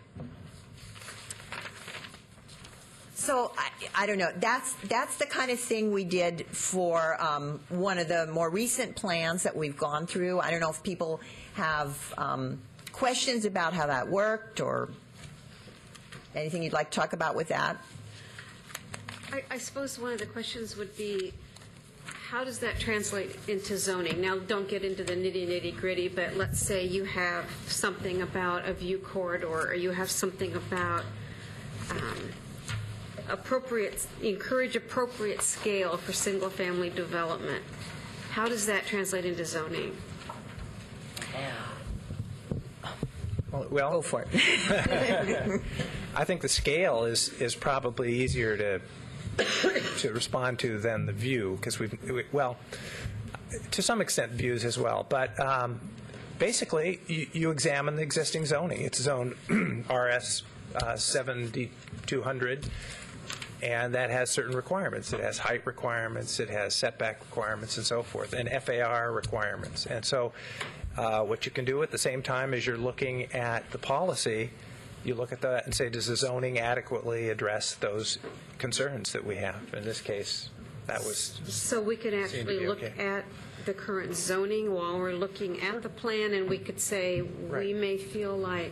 So I, I don't know. That's that's the kind of thing we did for um, one of the more recent plans that we've gone through. I don't know if people have um, questions about how that worked or anything you'd like to talk about with that. I, I suppose one of the questions would be, how does that translate into zoning? Now, don't get into the nitty nitty gritty, but let's say you have something about a view corridor, or you have something about um, appropriate, encourage appropriate scale for single-family development. How does that translate into zoning? Well, go for it. I think the scale is is probably easier to to respond to than the view, because we've we, well, to some extent views as well. But um, basically, you, you examine the existing zoning. It's zoned R S uh, seventy-two hundred, and that has certain requirements. It has height requirements, it has setback requirements, and so forth, and F A R requirements. And so uh, what you can do at the same time as you're looking at the policy, you look at that and say, does the zoning adequately address those concerns that we have? In this case, that was... So we could actually look okay. at the current zoning while we're looking at the plan, and we could say, Right. we may feel like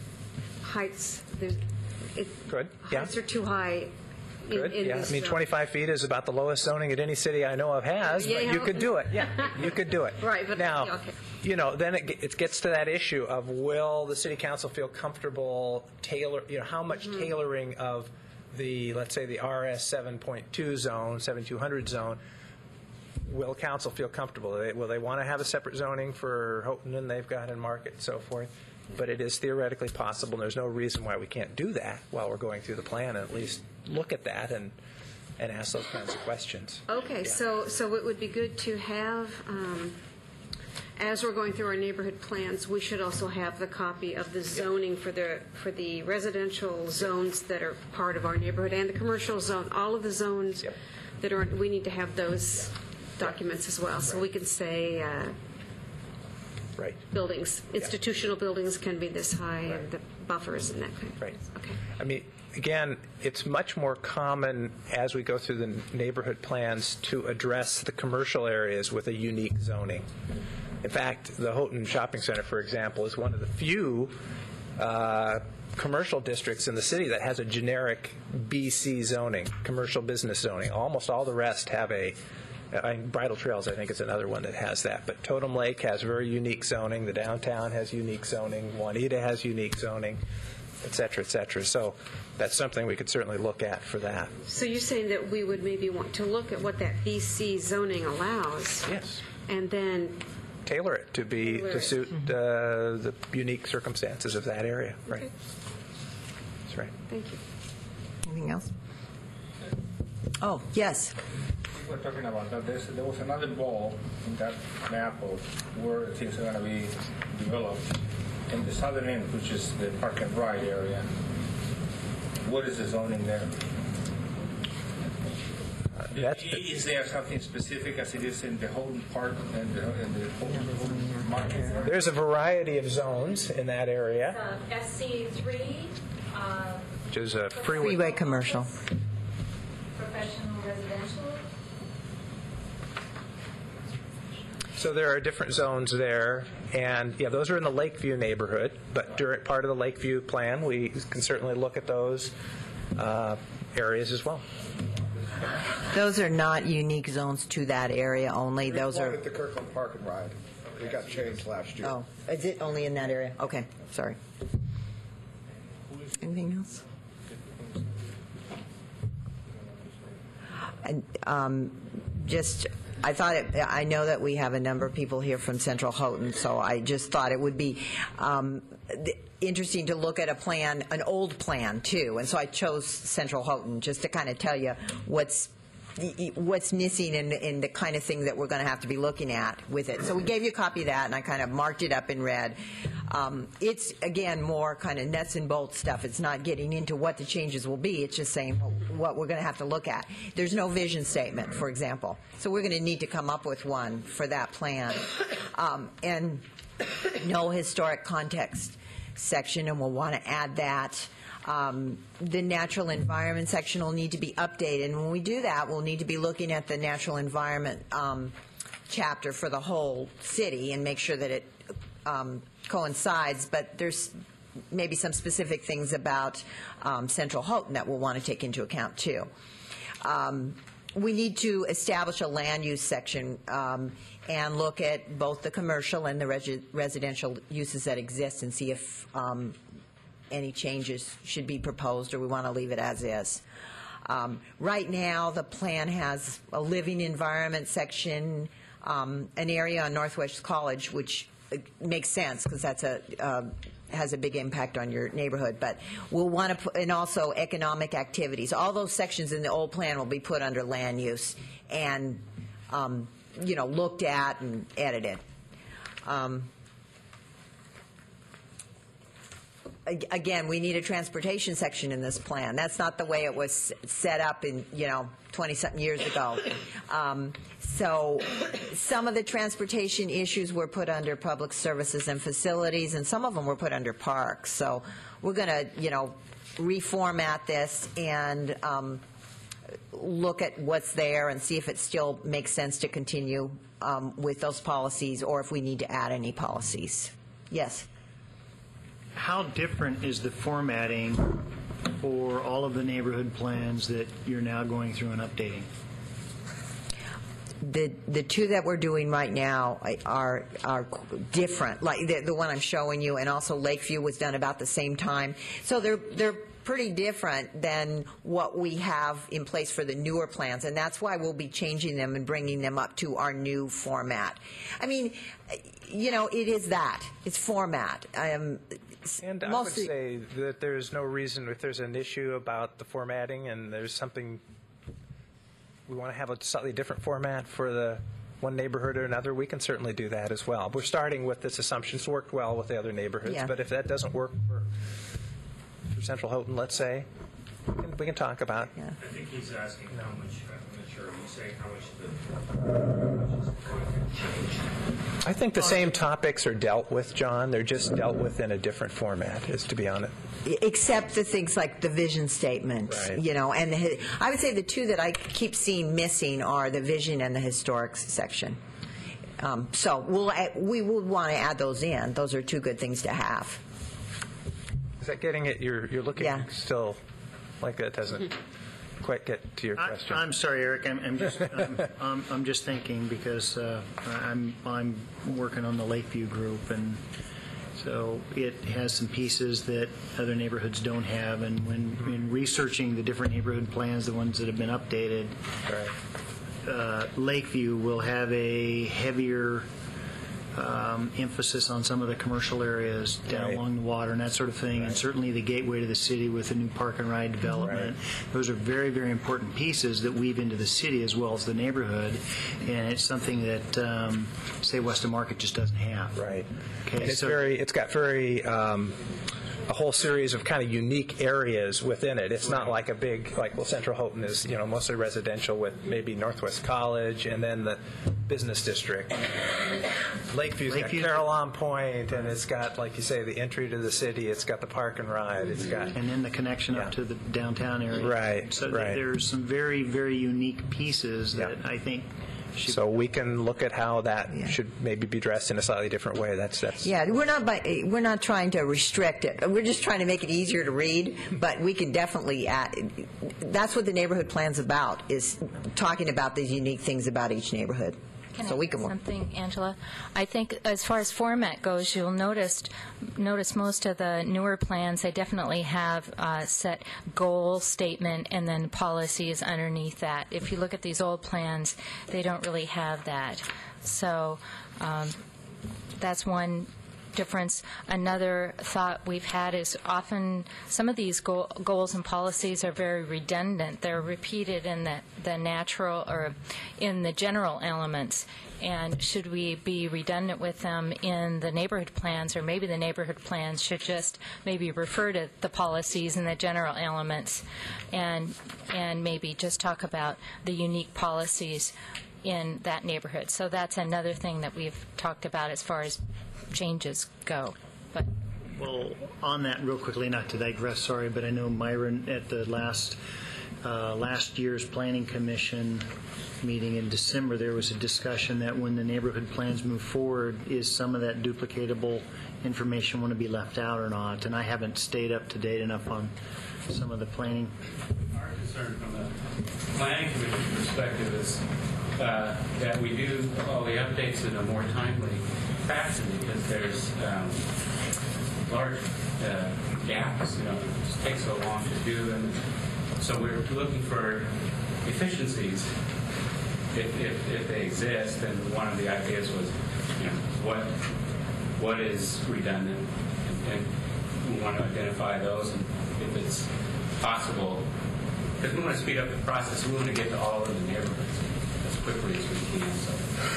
heights, there's- it- Good, yeah. heights are too high in Good, in yeah. this I mean, zone. twenty-five feet is about the lowest zoning that any city I know of has, but Yeah. you could do it. Yeah, you could do it. Right, but, Now, okay. you know, then it, ge- it gets to that issue of, will the city council feel comfortable tailor, you know, how much Mm-hmm. tailoring of the, let's say, the R S seven point two zone, seventy-two hundred zone, will council feel comfortable? They- Will they want to have a separate zoning for Houghton and they've got in Market and so forth? But it is theoretically possible, and there's no reason why we can't do that while we're going through the plan, and at least look at that and, and ask those kinds of questions. Okay, so, so it would be good to have, um, as we're going through our neighborhood plans, we should also have the copy of the zoning for the, for the residential zones that are part of our neighborhood and the commercial zone, all of the zones that are, we need to have those documents as well. So we can say, uh, Right. buildings, institutional buildings can be this high, and the buffers and that kind of Right. thing. Okay. I mean, again, it's much more common as we go through the neighborhood plans to address the commercial areas with a unique zoning. In fact, the Houghton Shopping Center, for example, is one of the few uh, commercial districts in the city that has a generic B C zoning, commercial business zoning. Almost all the rest have a I mean, Bridle Trails, I think, is another one that has that. But Totem Lake has very unique zoning. The downtown has unique zoning. Juanita has unique zoning, et cetera, et cetera. So that's something we could certainly look at for that. So you're saying that we would maybe want to look at what that B C zoning allows? Yes. And then, Tailor it to be Tailor to it. suit uh, the unique circumstances of that area. Right. Okay. That's right. Thank you. Anything else? Oh, yes. We're talking about that. There's, there was another ball in that map of where things are going to be developed in the southern end, which is the Park and Ride area. What is the zoning there? That's Is there something specific as it is in the Houghton Park and the, and the Houghton Market? There's a variety of zones in that area, S C three, uh, which is a freeway. Freeway commercial. professional residential. So there are different zones there, and yeah, those are in the Lakeview neighborhood. But during part of the Lakeview plan, we can certainly look at those uh, areas as well. Those are not unique zones to that area only. Those One are. at the Kirkland Park and Ride. It got changed last year. Oh, is it only in that area? Okay, sorry. Anything else? And um, just, I thought it, I know that we have a number of people here from Central Houghton, so I just thought it would be um, th- interesting to look at a plan, an old plan too, and so I chose Central Houghton just to kind of tell you what's what's missing and, and the kind of thing that we're going to have to be looking at with it. So we gave you a copy of that, and I kind of marked it up in red. Um, it's, again, more kind of nuts and bolts stuff. It's not getting into what the changes will be. It's just saying what we're going to have to look at. There's no vision statement, for example. So we're going to need to come up with one for that plan. Um, and no historic context section, and we'll want to add that. Um, the natural environment section will need to be updated, and when we do that, we'll need to be looking at the natural environment um, chapter for the whole city and make sure that it um, coincides, but there's maybe some specific things about um, Central Houghton that we'll want to take into account too. Um, we need to establish a land use section um, and look at both the commercial and the resi- residential uses that exist and see if um, any changes should be proposed, or we want to leave it as is. Um, right now, the plan has a living environment section, um, an area on Northwest College, which uh, makes sense because that's a uh, has a big impact on your neighborhood. But we'll want to put, and also economic activities. All those sections in the old plan will be put under land use and um, you know, looked at and edited. Um, Again, we need a transportation section in this plan. That's not the way it was set up in, you know, twenty-something years ago. Um, so some of the transportation issues were put under public services and facilities, and some of them were put under parks. So we're going to, you know, reformat this and um, look at what's there and see if it still makes sense to continue um, with those policies, or if we need to add any policies. Yes? How different is the formatting for all of the neighborhood plans that you're now going through and updating? The the two that we're doing right now are are different. Like the, the one I'm showing you, and also Lakeview was done about the same time. So they're they're pretty different than what we have in place for the newer plans, and that's why we'll be changing them and bringing them up to our new format. I mean, you know, it is that. It's format. Um, And I would say that there's no reason, if there's an issue about the formatting and there's something, we want to have a slightly different format for the one neighborhood or another, we can certainly do that as well. We're starting with this assumption. It's worked well with the other neighborhoods, Yeah. but if that doesn't work for, for Central Houghton, let's say, we can, we can talk about it. I think he's asking how much, I'm not sure, you say how much the, how much is going to change. I think the same topics are dealt with, John. They're just dealt with in a different format, is to be honest. Except the things like the vision statement, Right. you know, and the, I would say the two that I keep seeing missing are the vision and the historic section. Um, so we'll, we would want to add those in. Those are two good things to have. Is that getting it? You're, you're looking Yeah. still like that doesn't quite get to your I, question. I'm sorry, Eric. I'm, I'm just I'm, I'm, I'm just thinking because uh, I'm I'm working on the Lakeview group, and so it has some pieces that other neighborhoods don't have. And when in researching the different neighborhood plans, the ones that have been updated, uh, Lakeview will have a heavier Um, emphasis on some of the commercial areas down Right. along the water and that sort of thing, and certainly the gateway to the city with the new park and ride development. Right. Those are very, very important pieces that weave into the city as well as the neighborhood, and it's something that, um, say, Weston Market just doesn't have. Right. Okay, And it's so very. It's got very. Um, a whole series of kind of unique areas within it. It's not like a big, like, well, Central Houghton is, you know, mostly residential with maybe Northwest College and then the business district. Lakeview's Lakeview's- got Carillon Point, and it's got, like you say, the entry to the city. It's got the park and ride. It's got, and then the connection up to the downtown area. Right, So right. there's some very, very unique pieces that I think should. so we can look at how that should maybe be dressed in a slightly different way. That's that's. Yeah, we're not by, we're not trying to restrict it. We're just trying to make it easier to read. But we can definitely add. That's what the neighborhood plan's about, is talking about these unique things about each neighborhood. Can so I we add can work. something, Angela? I think as far as format goes, you'll notice notice most of the newer plans, they definitely have uh, set goal statement and then policies underneath that. If you look at these old plans, they don't really have that. So um, that's one difference. Another thought we've had is often some of these goal, goals and policies are very redundant. They're repeated in the, the natural or in the general elements. And should we be redundant with them in the neighborhood plans, or maybe the neighborhood plans should just maybe refer to the policies and the general elements, and and maybe just talk about the unique policies in that neighborhood. So that's another thing that we've talked about as far as changes go. But Well, on that real quickly, not to digress, sorry, but I know Myron at the last uh, last year's Planning Commission meeting in December, there was a discussion that when the neighborhood plans move forward, is some of that duplicatable information want to be left out or not? And I haven't stayed up to date enough on some of the planning. Our concern from the planning commission perspective is uh, that we do all the updates in a more timely fashion because there's um, large uh, gaps. You know, it just takes so long to do, and so we're looking for efficiencies if, if, if they exist. And one of the ideas was, you know, what what is redundant, and, and we want to identify those, and if it's possible, because we want to speed up the process, we want to get to all of the neighborhoods as quickly as we can. So.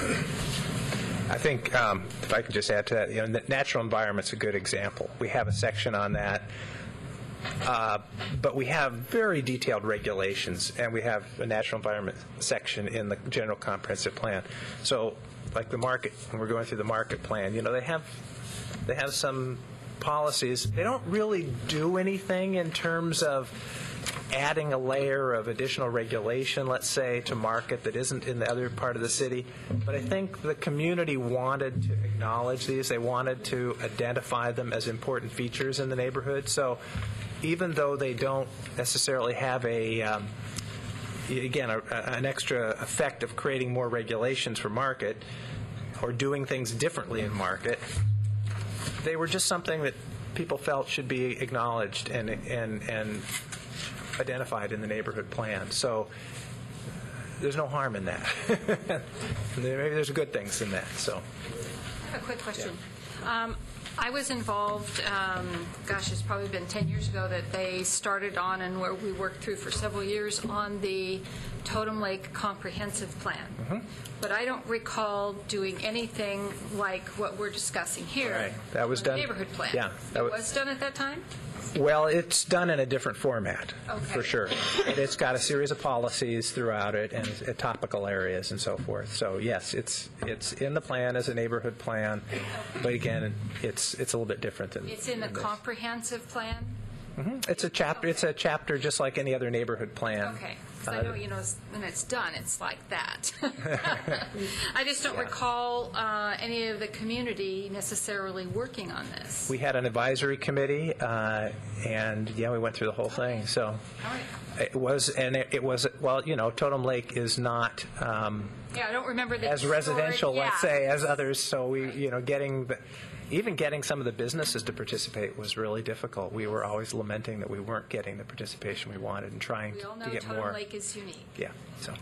I think, um, if I could just add to that, you know, the natural environment's a good example. We have a section on that, uh, but we have very detailed regulations, and we have a natural environment section in the general comprehensive plan. So, like the market, when we're going through the market plan, you know, they have they have some policies. They don't really do anything in terms of adding a layer of additional regulation, let's say, to market that isn't in the other part of the city. But I think the community wanted to acknowledge these. They wanted to identify them as important features in the neighborhood. So even though they don't necessarily have a, um, again, a, an extra effect of creating more regulations for market or doing things differently in market, they were just something that people felt should be acknowledged and and and identified in the neighborhood plan. So there's no harm in that. Maybe there's good things in that. So I have a quick question. Yeah. Um, I was involved, um, gosh, it's probably been ten years ago that they started on, and where we worked through for several years, on the Totem Lake Comprehensive Plan. Mm-hmm. But I don't recall doing anything like what we're discussing here. Right. That was on the done. Neighborhood plan. Yeah. That That was, was, was done at that time? Well, it's done in a different format, Okay. for sure. And it's got a series of policies throughout it and uh, topical areas and so forth. So yes, it's it's in the plan as a neighborhood plan, but again, it's it's a little bit different than. It's in the than this. comprehensive plan? Mm-hmm. It's a chapter. It's a chapter just like any other neighborhood plan. Okay. 'Cause I Uh, know, you know, when it's done, it's like that. I just don't recall uh, any of the community necessarily working on this. We had an advisory committee, uh, and yeah, we went through the whole thing. So All right. it was, and it, it was, well, you know, Totem Lake is not um, Yeah, I don't remember the as historic- residential, let's yeah. say, as others. So we, you know, getting the, even getting some of the businesses to participate was really difficult. We were always lamenting that we weren't getting the participation we wanted and trying We all know to get Totem more. Lake is unique. Yeah. So.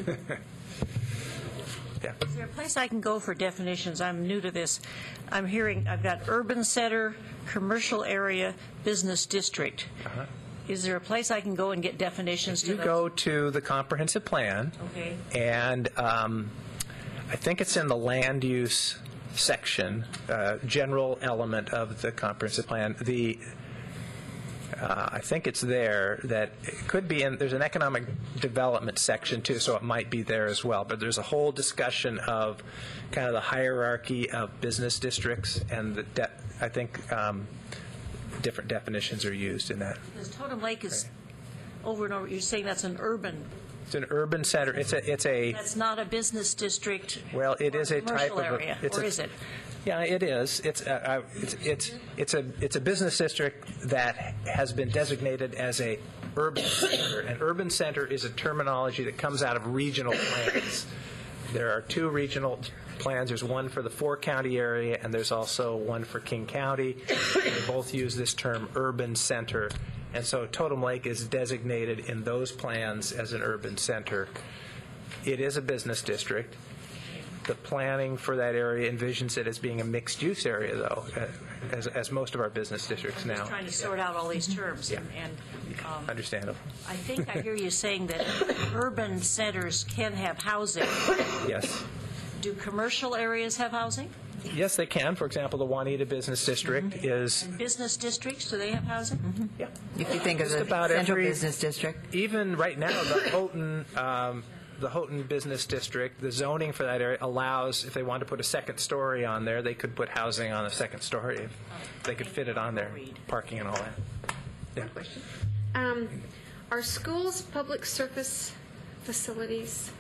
Yeah. Is there a place I can go for definitions? I'm new to this. I'm hearing, I've got urban center, commercial area, business district. Uh-huh. Is there a place I can go and get definitions to You those? go to the comprehensive plan, Okay. and um, I think it's in the land use section, uh, general element of the comprehensive plan. The uh, I think it's there that it could be in. There's an economic development section too, so it might be there as well. But there's a whole discussion of kind of the hierarchy of business districts, and the de- I think um, different definitions are used in that. Because Totem Lake is over and over, you're saying that's an urban, It's an urban center. It's a. It's a. that's not a business district. Well, it is a type commercial of. area, A, it's or a, is it? Yeah, it is. It's uh, uh, it's it's it's a it's a business district that has been designated as a urban center. An urban center is a terminology that comes out of regional plans. There are two regional plans. There's one for the four-county area, and there's also one for King County. They both use this term urban center. And so Totem Lake is designated in those plans as an urban center. It is a business district. The planning for that area envisions it as being a mixed-use area, though, uh, as, as most of our business districts I'm now. just trying to sort out all these terms. Yeah. And, um, Understandable. I think I hear you saying that urban centers can have housing. Yes. Do commercial areas have housing? Yes, they can. For example, the Juanita Business District is... And business districts, do they have housing? Yeah. If you think of Just the about central every- business district. Even right now, the Houghton, um, the Houghton Business District, the zoning for that area allows, if they wanted to put a second story on there, they could put housing on a second story. If they could fit it on there, parking and all that. Yeah. Um, Are schools public surface facilities?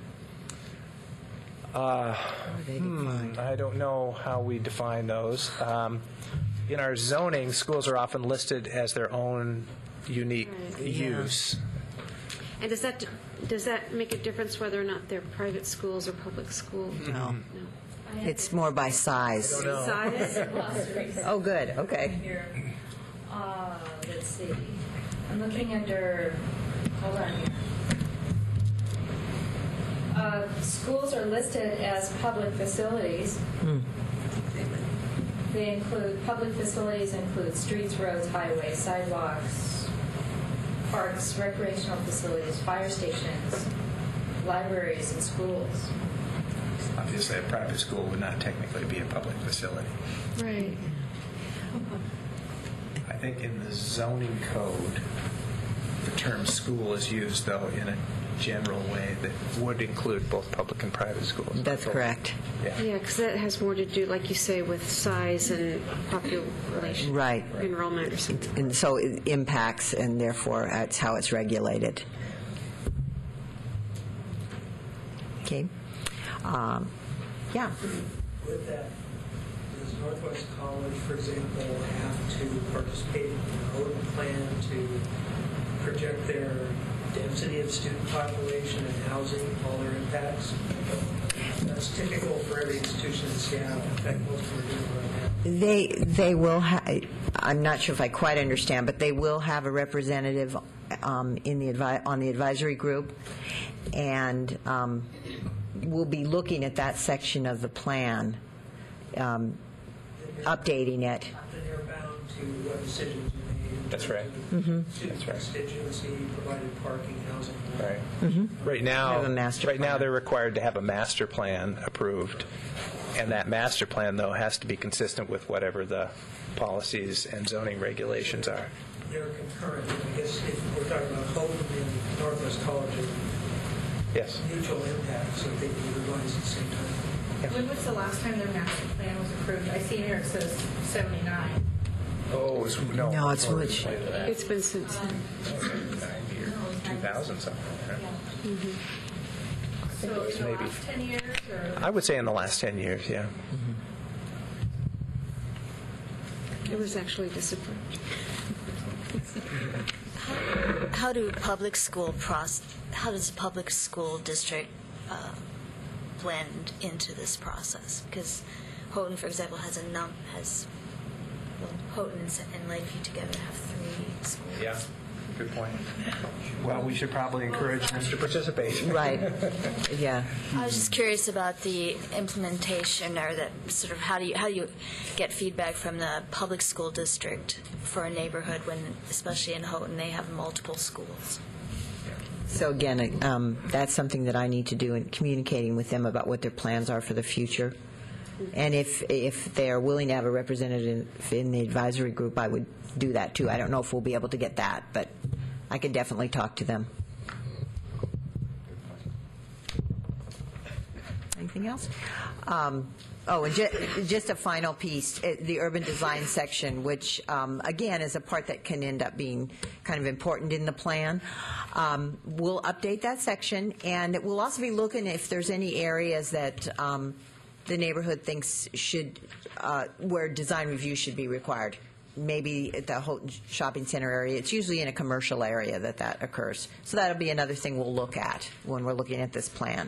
Uh, hmm, I don't know how we define those. Um, in our zoning, schools are often listed as their own unique Right. use. And does that, does that make a difference whether or not they're private schools or public schools? No. It's more by size. I don't know. Size? Oh, good, okay. Here, uh, let's see. I'm looking under, hold on here. Uh, schools are listed as public facilities. Hmm. They include, public facilities include streets, roads, highways, sidewalks, parks, recreational facilities, fire stations, libraries, and schools. Obviously, a private school would not technically be a public facility. Right. I think in the zoning code, the term school is used, though, in a general way that would include both public and private schools. That's correct. Yeah. Yeah, because that has more to do, like you say, with size and population. Right. Enrollment or something. And so it impacts, and therefore that's how it's regulated. Okay. Um, yeah. With that, does Northwest College, for example, have to participate in the O D M plan to project their density of student population and housing, all their impacts? That's typical for every institution in Seattle. In fact, most of them are doing it right now. They they will. Ha- I'm not sure if I quite understand, but they will have a representative um, in the advi- on the advisory group, and um, we'll be looking at that section of the plan, um, updating it. Then they're bound to what decisions you made. That's right. Mm-hmm. Student constituency, provided parking, housing. Right. Mm-hmm. Right now, Have a master right now plan. they're required to have a master plan approved, and that master plan, though, has to be consistent with whatever the policies and zoning regulations are. They're concurrent. I guess if we're talking about Houghton and Northwest College, Yes. mutual impact, so they can be revised at the same time. When was the last time their master plan was approved? I see here it says seventy-nine. Oh, it's, no. No, it's more much- recently than that. It's been since then. ninety or two thousand something. Right? So in the maybe. last ten years, or? I would say in the last ten years, yeah. It was actually disapproved. How do public school pros, how does the public school district uh, blend into this process? Because Houghton, for example, has a num, has, well, Houghton and, and Lakeview together have three schools. Yeah. Good point. Well, we should probably encourage them to participate. Right. Yeah. I was just curious about the implementation, or that sort of how do you how do you get feedback from the public school district for a neighborhood when, especially in Houghton, they have multiple schools. So again, um, that's something that I need to do in communicating with them about what their plans are for the future. And if if they are willing to have a representative in the advisory group, I would do that too. I don't know if we'll be able to get that, but I could definitely talk to them. Anything else? Um, oh, and ju- just a final piece, uh, the urban design section, which, um, again, is a part that can end up being kind of important in the plan. Um, we'll update that section, and we'll also be looking if there's any areas that um, the neighborhood thinks should, uh, where design review should be required. Maybe at the Houghton Shopping Center area. It's usually in a commercial area that that occurs. So that'll be another thing we'll look at when we're looking at this plan.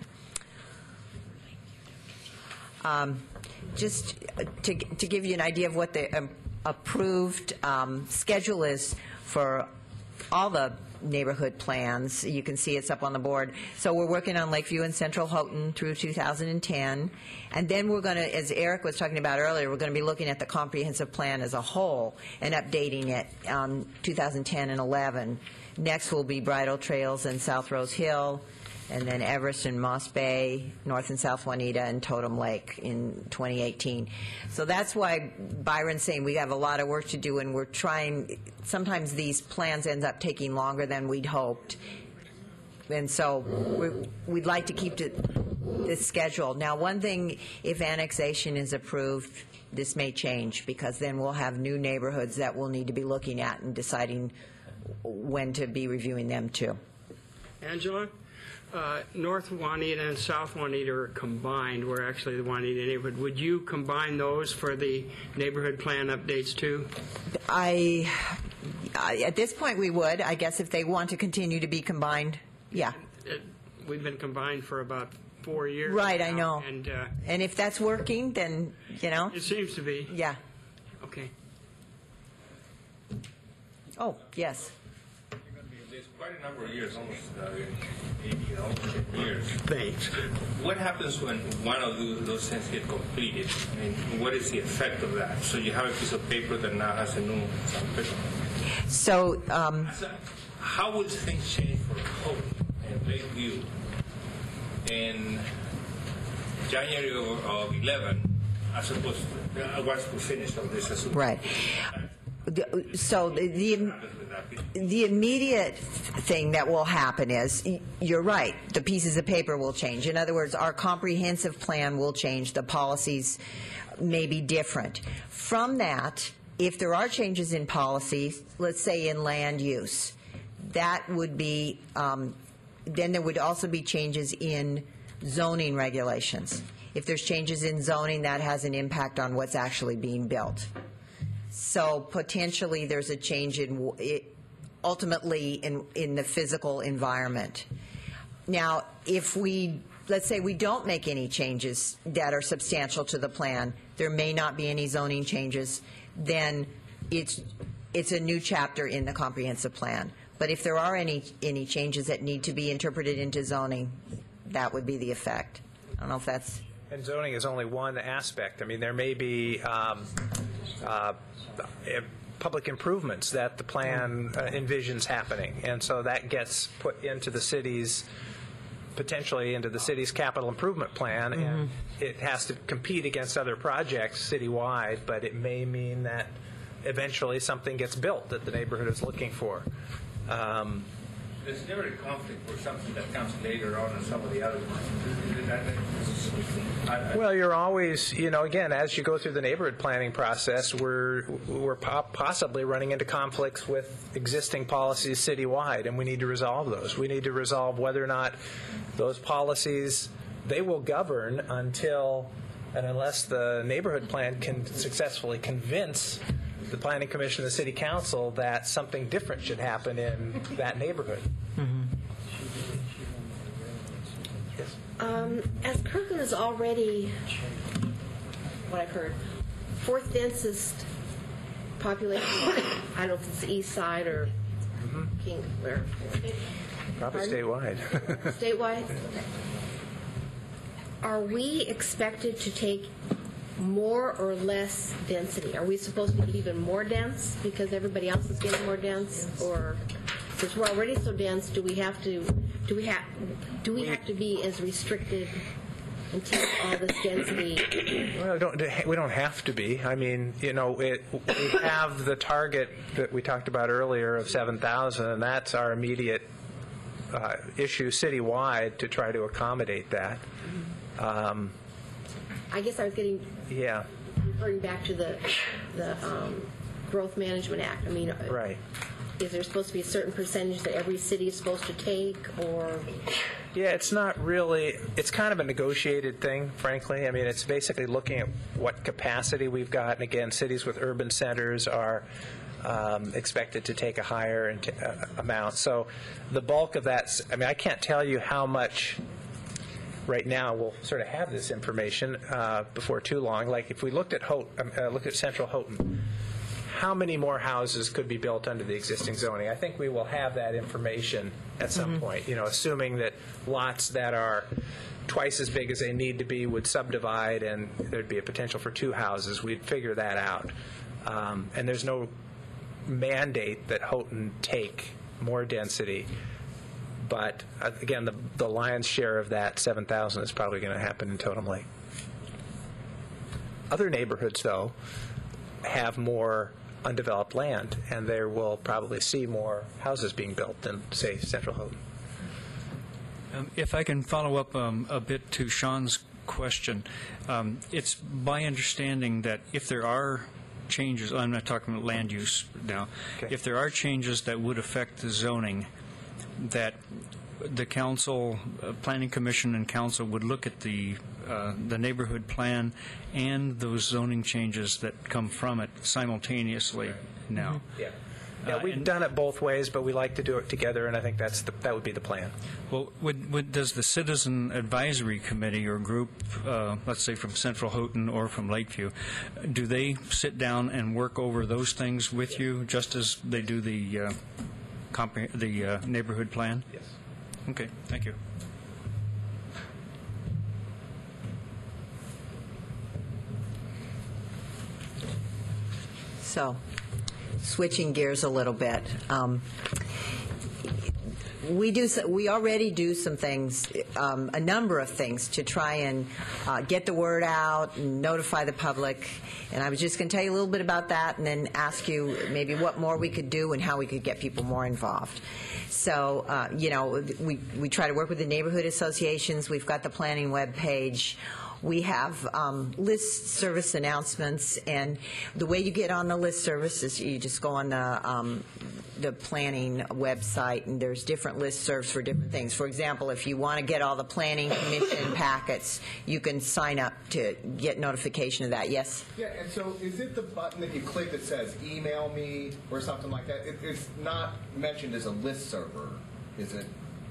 Um, just to, to give you an idea of what the um, approved um, schedule is for all the neighborhood plans, you can see it's up on the board. So we're working on Lakeview and Central Houghton through two thousand ten. And then we're going to, as Eric was talking about earlier, we're going to be looking at the comprehensive plan as a whole and updating it um, two thousand ten and eleven. Next will be Bridle Trails and South Rose Hill, and then Everest and Moss Bay, North and South Juanita, and Totem Lake in twenty eighteen. So that's why Byron's saying we have a lot of work to do, and we're trying, sometimes these plans end up taking longer than we'd hoped. And so we, we'd like to keep to this schedule. Now, one thing, if annexation is approved, this may change, because then we'll have new neighborhoods that we'll need to be looking at and deciding when to be reviewing them too. Angela, uh, North Juanita and South Juanita are combined. We're actually the Juanita neighborhood. Would you combine those for the neighborhood plan updates too? I, I at this point we would. I guess if they want to continue to be combined, yeah. It, we've been combined for about four years. Right, now, I know. And uh, and if that's working, then you know. It seems to be. Yeah. Okay. Oh yes. There's quite a number of years, almost uh, eighty almost years. Thanks. What happens when one of those, those things get completed? I mean, what is the effect of that? So you have a piece of paper that now has a new paper. So. Um, so how would things change for Hope and Lakeview in January of, of eleven, as opposed to uh, once we finish all this? As right. So the, the the immediate thing that will happen is, you're right, the pieces of paper will change. In other words, our comprehensive plan will change. The policies may be different. From that, if there are changes in policies, let's say in land use, that would be, um, then there would also be changes in zoning regulations. If there's changes in zoning, that has an impact on what's actually being built. So potentially there's a change in, it, ultimately in, in the physical environment. Now, if we, let's say we don't make any changes that are substantial to the plan, there may not be any zoning changes, then it's, it's a new chapter in the comprehensive plan. But if there are any, any changes that need to be interpreted into zoning, that would be the effect. I don't know if that's... And zoning is only one aspect. I mean, there may be um, uh, public improvements that the plan uh, envisions happening, and so that gets put into the city's, potentially into the city's capital improvement plan, mm-hmm. and it has to compete against other projects citywide, but it may mean that eventually something gets built that the neighborhood is looking for. Um, There's never a conflict for something that comes later on in some of the other ones. Well, you're always, you know, again, as you go through the neighborhood planning process, we're we're possibly running into conflicts with existing policies citywide, and we need to resolve those. We need to resolve whether or not those policies, they will govern until and unless the neighborhood plan can successfully convince the Planning Commission and the City Council that something different should happen in that neighborhood. Mm-hmm. Yes. Um, as Kirkland is already, what I've heard, fourth densest population, I don't know if it's the east side or mm-hmm. King, where? Probably statewide. Statewide? Are we expected to take more or less density? Are we supposed to be even more dense because everybody else is getting more dense, or since we're already so dense, do we have to do we have do we have to be as restricted and take all this density? Well, don't, we don't have to be. I mean, you know, it, we have the target that we talked about earlier of seven thousand, and that's our immediate uh, issue citywide to try to accommodate that. Um, I guess I was getting yeah referring back to the the um, Growth Management Act. I mean, right. Is there supposed to be a certain percentage that every city is supposed to take, or? Yeah, it's not really. It's kind of a negotiated thing, frankly. I mean, it's basically looking at what capacity we've got. And again, cities with urban centers are um, expected to take a higher int- uh, amount. So the bulk of that. I mean, I can't tell you how much. Right now, we'll sort of have this information uh, before too long. Like if we looked at Houghton, um, uh, look at Central Houghton, how many more houses could be built under the existing zoning? I think we will have that information at some mm-hmm. point. You know, assuming that lots that are twice as big as they need to be would subdivide, and there'd be a potential for two houses. We'd figure that out. Um, and there's no mandate that Houghton take more density. But, uh, again, the, the lion's share of that seven thousand is probably going to happen in Totem Lake. Other neighborhoods, though, have more undeveloped land, and there will probably see more houses being built than, say, Central Houghton. Um, if I can follow up um, a bit to Sean's question, um, it's my understanding that if there are changes, I'm not talking about land use now, if there are changes that would affect the zoning, that the council, uh, planning commission and council would look at the uh, the neighborhood plan and those zoning changes that come from it simultaneously now. Yeah. Yeah, we've done it both ways, but we like to do it together, and I think that's the, that would be the plan. Well, would, would, does the Citizen Advisory Committee or group, uh, let's say from Central Houghton or from Lakeview, do they sit down and work over those things with you, just as they do the uh, compre- the uh, neighborhood plan? Yes. Okay, thank you. So, switching gears a little bit, um, we do. We already do some things, um, a number of things to try and uh, get the word out and notify the public. And I was just going to tell you a little bit about that, and then ask you maybe what more we could do and how we could get people more involved. So, uh, you know, we we try to work with the neighborhood associations. We've got the planning web page. We have um, list service announcements, and the way you get on the list service is you just go on the um, the planning website, and there's different list serves for different things. For example, if you want to get all the planning commission packets, you can sign up to get notification of that. Yes? Yeah, and so is it the button that you click that says email me or something like that? It, it's not mentioned as a list server, is it?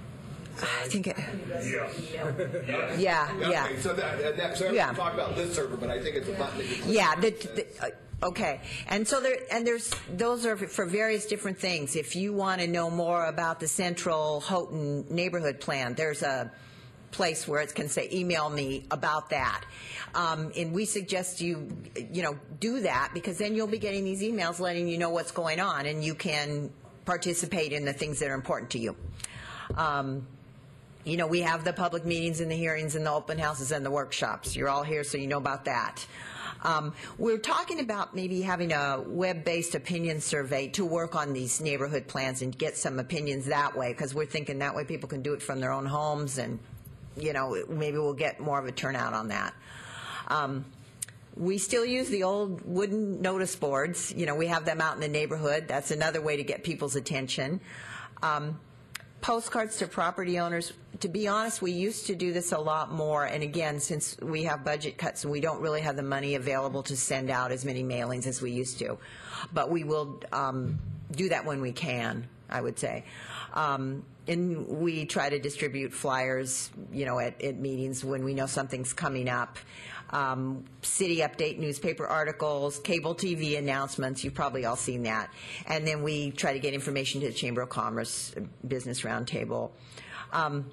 I think it, Yeah. Yeah, yeah. Okay, so that, that, so Yeah. we talk about list server, but I think it's a button that you click. Yeah, the, the, uh, okay. And so there, and there's, those are for various different things. If you want to know more about the Central Houghton neighborhood plan, there's a place where it can say, email me about that. Um, and we suggest you, you know, do that, because then you'll be getting these emails letting you know what's going on, and you can participate in the things that are important to you. Um, You know, we have the public meetings and the hearings and the open houses and the workshops. You're all here, so you know about that. Um, we're talking about maybe having a web-based opinion survey to work on these neighborhood plans and get some opinions that way, because we're thinking that way people can do it from their own homes, and, you know, maybe we'll get more of a turnout on that. Um, we still use the old wooden notice boards. You know, we have them out in the neighborhood. That's another way to get people's attention. Um, Postcards to property owners, to be honest, we used to do this a lot more, and again, since we have budget cuts and we don't really have the money available to send out as many mailings as we used to. But we will um, do that when we can, I would say. Um, and we try to distribute flyers, you know, at, at meetings when we know something's coming up. Um, city update newspaper articles, cable T V announcements, you've probably all seen that. And then we try to get information to the Chamber of Commerce Business Roundtable. Um,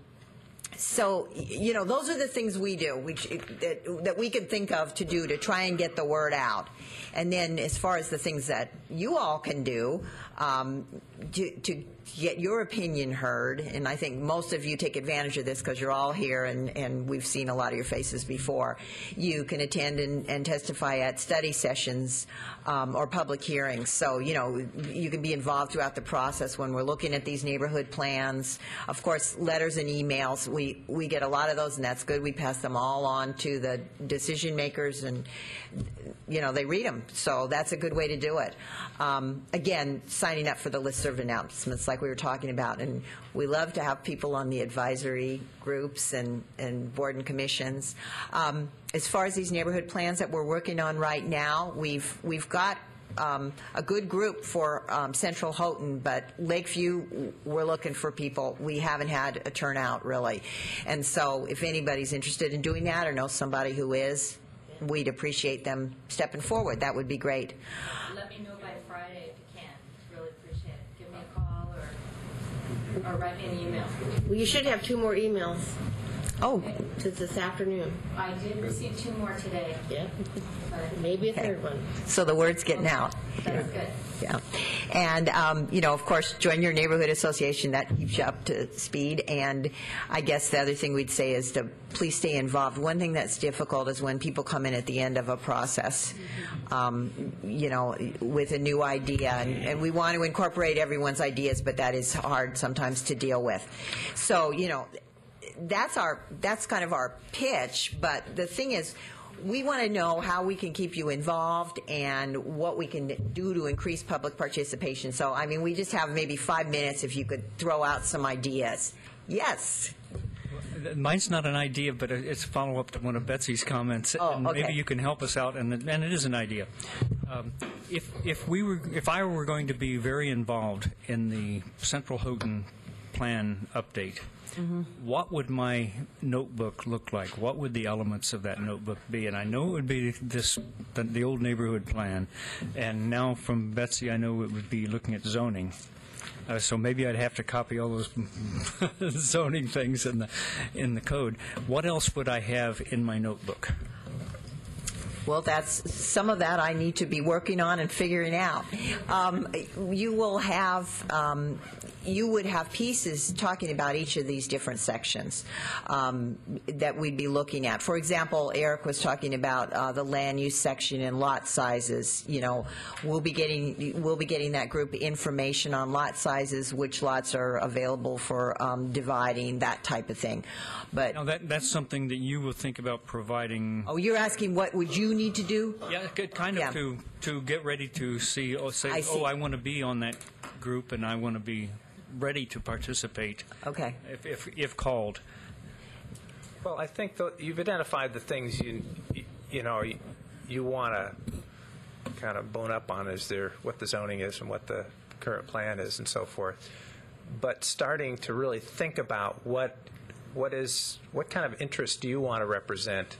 so, you know, those are the things we do, which, that, that we can think of to do to try and get the word out. And then as far as the things that you all can do um, to, to get your opinion heard, and I think most of you take advantage of this because you're all here and, and we've seen a lot of your faces before. You can attend and, and testify at study sessions um, or public hearings. So, you know, you can be involved throughout the process when we're looking at these neighborhood plans. Of course, letters and emails, we, we get a lot of those, and that's good. We pass them all on to the decision makers, and, you know, they read them. So that's a good way to do it. Um, again, signing up for the listserv announcements like we were talking about, and we love to have people on the advisory groups and, and board and commissions. Um, as far as these neighborhood plans that we're working on right now, we've we've got um, a good group for um, Central Houghton, but Lakeview, we're looking for people. We haven't had a turnout really, and so if anybody's interested in doing that or knows somebody who is, we'd appreciate them stepping forward. That would be great. Let me know by Friday if you can. Really appreciate it. Give me a call or, or write me an email. Well, you should have two more emails. Oh. Since this afternoon. I did receive two more today. Yeah. Maybe a third one. So the word's getting out. That's good. Yeah. And, um, you know, of course, join your neighborhood association. That keeps you up to speed. And I guess the other thing we'd say is to please stay involved. One thing that's difficult is when people come in at the end of a process, um, you know, with a new idea. And, and we want to incorporate everyone's ideas, but that is hard sometimes to deal with. So, you know, that's our that's kind of our pitch. But the thing is, we want to know how we can keep you involved and what we can do to increase public participation. So, I mean, we just have maybe five minutes if you could throw out some ideas. Yes. Mine's not an idea, but it's a follow-up to one of Betsy's comments. Oh, and okay. Maybe you can help us out, and, and it is an idea. Um, if, if, we were, if I were going to be very involved in the Central Houghton plan update, mm-hmm. what would my notebook look like? What would the elements of that notebook be? And I know it would be this the, the old neighborhood plan, and now from Betsy I know it would be looking at zoning. Uh, so maybe I'd have to copy all those zoning things in the in the code. What else would I have in my notebook? Well, that's some of that I need to be working on and figuring out. Um, you will have, um, you would have pieces talking about each of these different sections um, that we'd be looking at. For example, Eric was talking about uh, the land use section and lot sizes. You know, we'll be getting we'll be getting that group information on lot sizes, which lots are available for um, dividing, that type of thing. But now that that's something that you will think about providing. Oh, you're asking what would you need to do? Yeah, kind of yeah. to to get ready to see. Oh, say, I see. oh, I want to be on that group, and I want to be ready to participate. Okay. If if, if called. Well, I think th- you've identified the things you you, you know you, you want to kind of bone up on, is there what the zoning is and what the current plan is and so forth. But starting to really think about what what is what kind of interest do you want to represent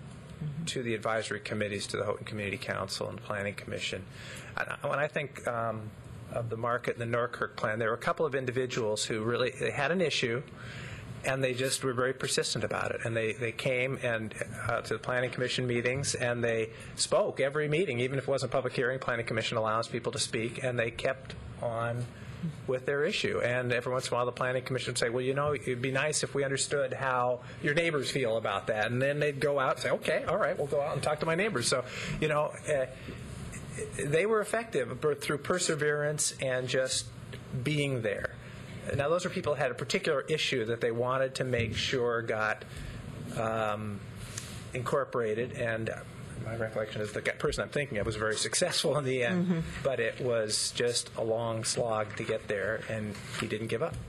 to the advisory committees, to the Houghton Community Council and the Planning Commission. And when I think um, of the market and the Norkirk plan, there were a couple of individuals who really they had an issue, and they just were very persistent about it. And they, they came and uh, to the Planning Commission meetings, and they spoke every meeting, even if it wasn't a public hearing. Planning Commission allows people to speak, and they kept on with their issue. And every once in a while the Planning Commission would say, well, you know, it'd be nice if we understood how your neighbors feel about that. And then they'd go out and say, okay, all right, we'll go out and talk to my neighbors. So, you know, uh, they were effective through perseverance and just being there. Now, those are people who had a particular issue that they wanted to make sure got um, incorporated, and my recollection is the person I'm thinking of was very successful in the end, mm-hmm. but it was just a long slog to get there, and he didn't give up.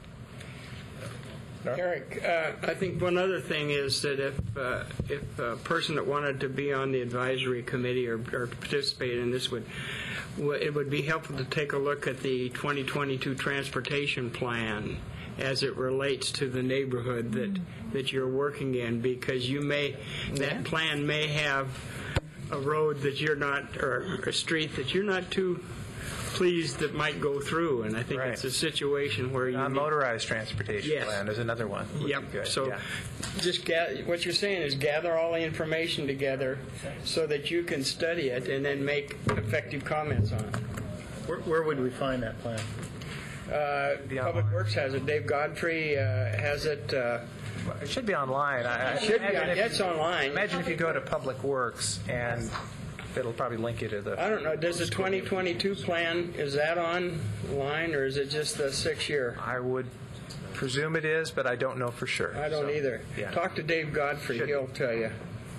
No? Eric, uh, I think one other thing is that if uh, if a person that wanted to be on the advisory committee or, or participate in this would, it would be helpful to take a look at the twenty twenty-two transportation plan as it relates to the neighborhood that that you're working in, because you may that yeah. plan may have a road that you're not, or a street that you're not too pleased that might go through, and I think right. it's a situation where you non-motorized transportation yes. plan is another one. Yep. So yeah. just ga- what you're saying is gather all the information together so that you can study it and then make effective comments on it. Where, where would we find that plan? Uh, Public Works has it. Dave Godfrey uh, has it. Uh, It should be online. I, it should be on, if, it's online. Imagine if you go to Public Works, and it'll probably link you to the... I don't know. Does the twenty twenty-two plan, is that online, or is it just the six-year? I would presume it is, but I don't know for sure. I don't so, either. Yeah. Talk to Dave Godfrey. Should. He'll tell you.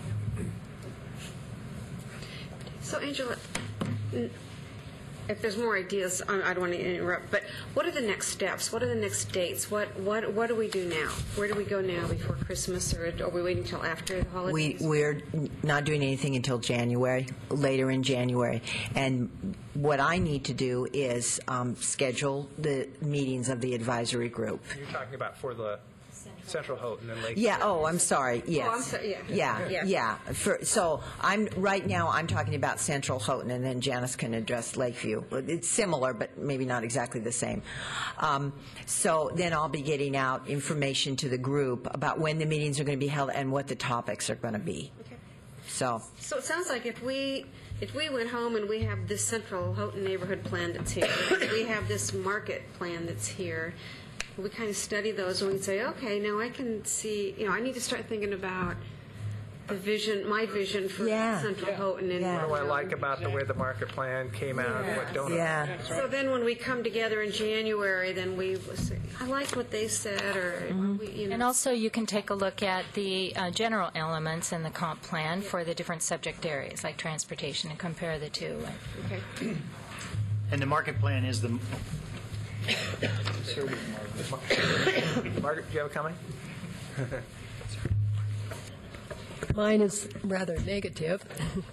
So, Angela, if there's more ideas, I don't want to interrupt, but what are the next steps? What are the next dates? What what what do we do now? Where do we go now before Christmas, or are we waiting until after the We, holidays? we're not doing anything until January, later in January. And what I need to do is um, schedule the meetings of the advisory group. You're talking about for the Central Houghton and Lake. Yeah. Oh, I'm sorry. Yes. Oh, I'm sorry. Yeah. Yeah. Yeah. Yeah. For, so I'm right now. I'm talking about Central Houghton, and then Janice can address Lakeview. It's similar, but maybe not exactly the same. Um, so then I'll be getting out information to the group about when the meetings are going to be held and what the topics are going to be. Okay. So. So it sounds like if we if we went home and we have this Central Houghton neighborhood plan that's here, we have this market plan that's here. We kind of study those and we say, okay, now I can see, you know, I need to start thinking about the vision, my vision for Yeah. Central Houghton. And, What do I like about the way the market plan came out, and what don't I? So then when we come together in January, then we will say, I liked what they said, or, we, you know. And also, you can take a look at the uh, general elements in the comp plan for the different subject areas, like transportation, and compare the two. Okay. And the market plan is the, Margaret, do you have a comment? Mine is rather negative.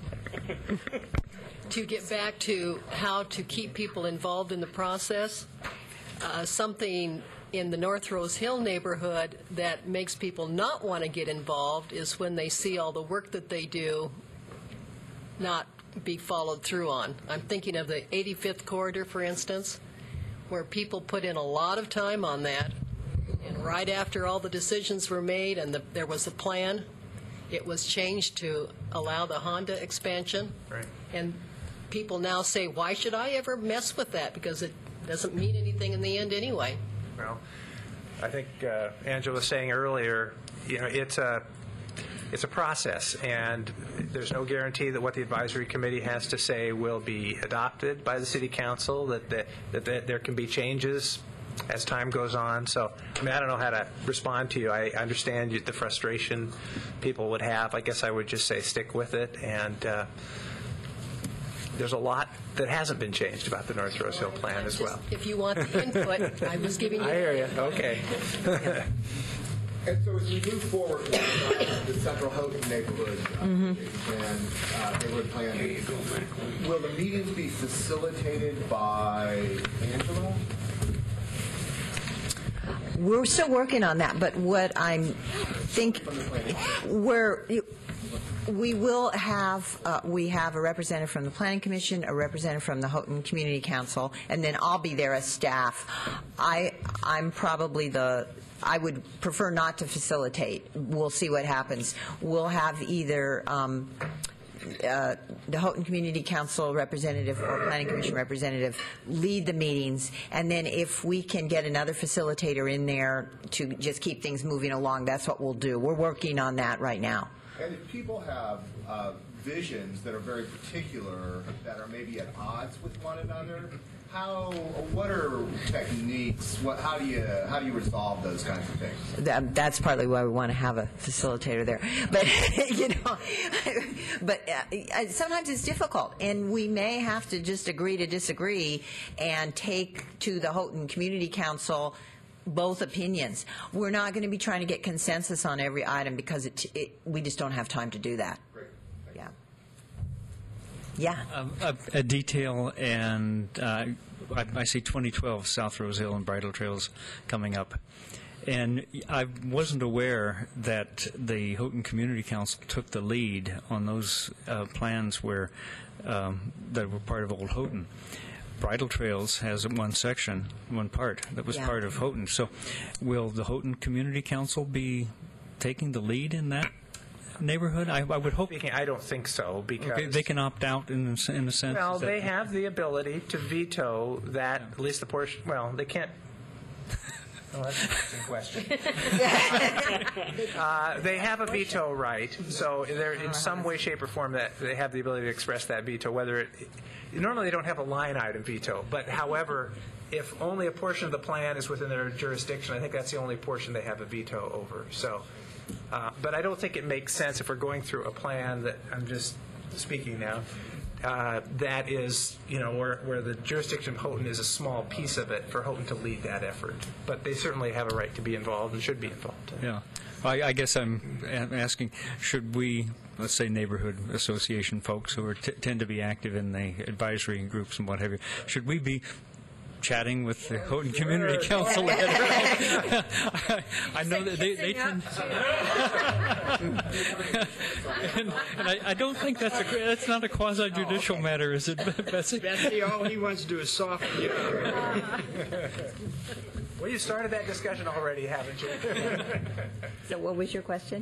To get back to how to keep people involved in the process, uh, something in the North Rose Hill neighborhood that makes people not want to get involved is when they see all the work that they do not be followed through on. I'm thinking of the eighty-fifth corridor, for instance, where people put in a lot of time on that, and right after all the decisions were made and the, there was a plan, it was changed to allow the Honda expansion. Right. And people now say, why should I ever mess with that? Because it doesn't mean anything in the end anyway. Well, I think uh, Angela was saying earlier, you know, it's a it's a process, and there's no guarantee that what the advisory committee has to say will be adopted by the city council. That that, that, that there can be changes as time goes on. So, I mean, I don't know how to respond to you. I understand you, the frustration people would have. I guess I would just say stick with it. And uh, there's a lot that hasn't been changed about the North Rose Hill plan as well. If you want the input, I was giving you. I hear you. Okay. And so as we move forward with uh, the Central Houghton neighborhood uh, Mm-hmm. and uh, neighborhood plan, will the meetings be facilitated by Angela? We're still working on that, but what I'm think we're we will have uh, we have a representative from the Planning Commission, a representative from the Houghton Community Council, and then I'll be there as staff. I I'm probably the I would prefer not to facilitate. We'll see what happens. We'll have either um, uh, the Houghton Community Council representative or Planning Commission representative lead the meetings, and then if we can get another facilitator in there to just keep things moving along, that's what we'll do. We're working on that right now. And if people have uh, visions that are very particular, that are maybe at odds with one another, how, what are techniques? What, how do you, how do you resolve those kinds of things? That, that's partly why we want to have a facilitator there. But you know, but uh, sometimes it's difficult, and we may have to just agree to disagree and take to the Houghton Community Council both opinions. We're not going to be trying to get consensus on every item because it, it, we just don't have time to do that. Great. Yeah. Yeah. Um, a, a detail, and uh, I, I see twenty twelve South Rose Hill and Bridle Trails coming up. And I wasn't aware that the Houghton Community Council took the lead on those uh, plans where um, that were part of Old Houghton. Bridle Trails has one section, one part, that was Yeah. part of Houghton. So will the Houghton Community Council be taking the lead in that neighborhood? I, I would hope. Speaking, I don't think so, because Okay, they can opt out in, a- in a sense. well, Is that- they have the ability to veto that, at least the portion. Well, they can't. Oh, that's an interesting question. uh, they have a veto right, so they're in some way, shape, or form that they have the ability to express that veto. Whether it normally they don't have a line item veto, but however, if only a portion of the plan is within their jurisdiction, I think that's the only portion they have a veto over. So, uh, but I don't think it makes sense if we're going through a plan that I'm just speaking now. Uh, that is, you know, where, where the jurisdiction of Houghton is a small piece of it, for Houghton to lead that effort. But they certainly have a right to be involved and should be involved. Yeah. I, I guess I'm a- asking, should we, let's say neighborhood association folks who are t- tend to be active in the advisory groups and what have you, should we be chatting with the Houghton Community Council? I, I know that they, they tend and, and I, I don't think that's a that's not a quasi judicial matter, is it, Betsy? Betsy, all he wants to do is soften you. Well, you started that discussion already, haven't you? So what was your question?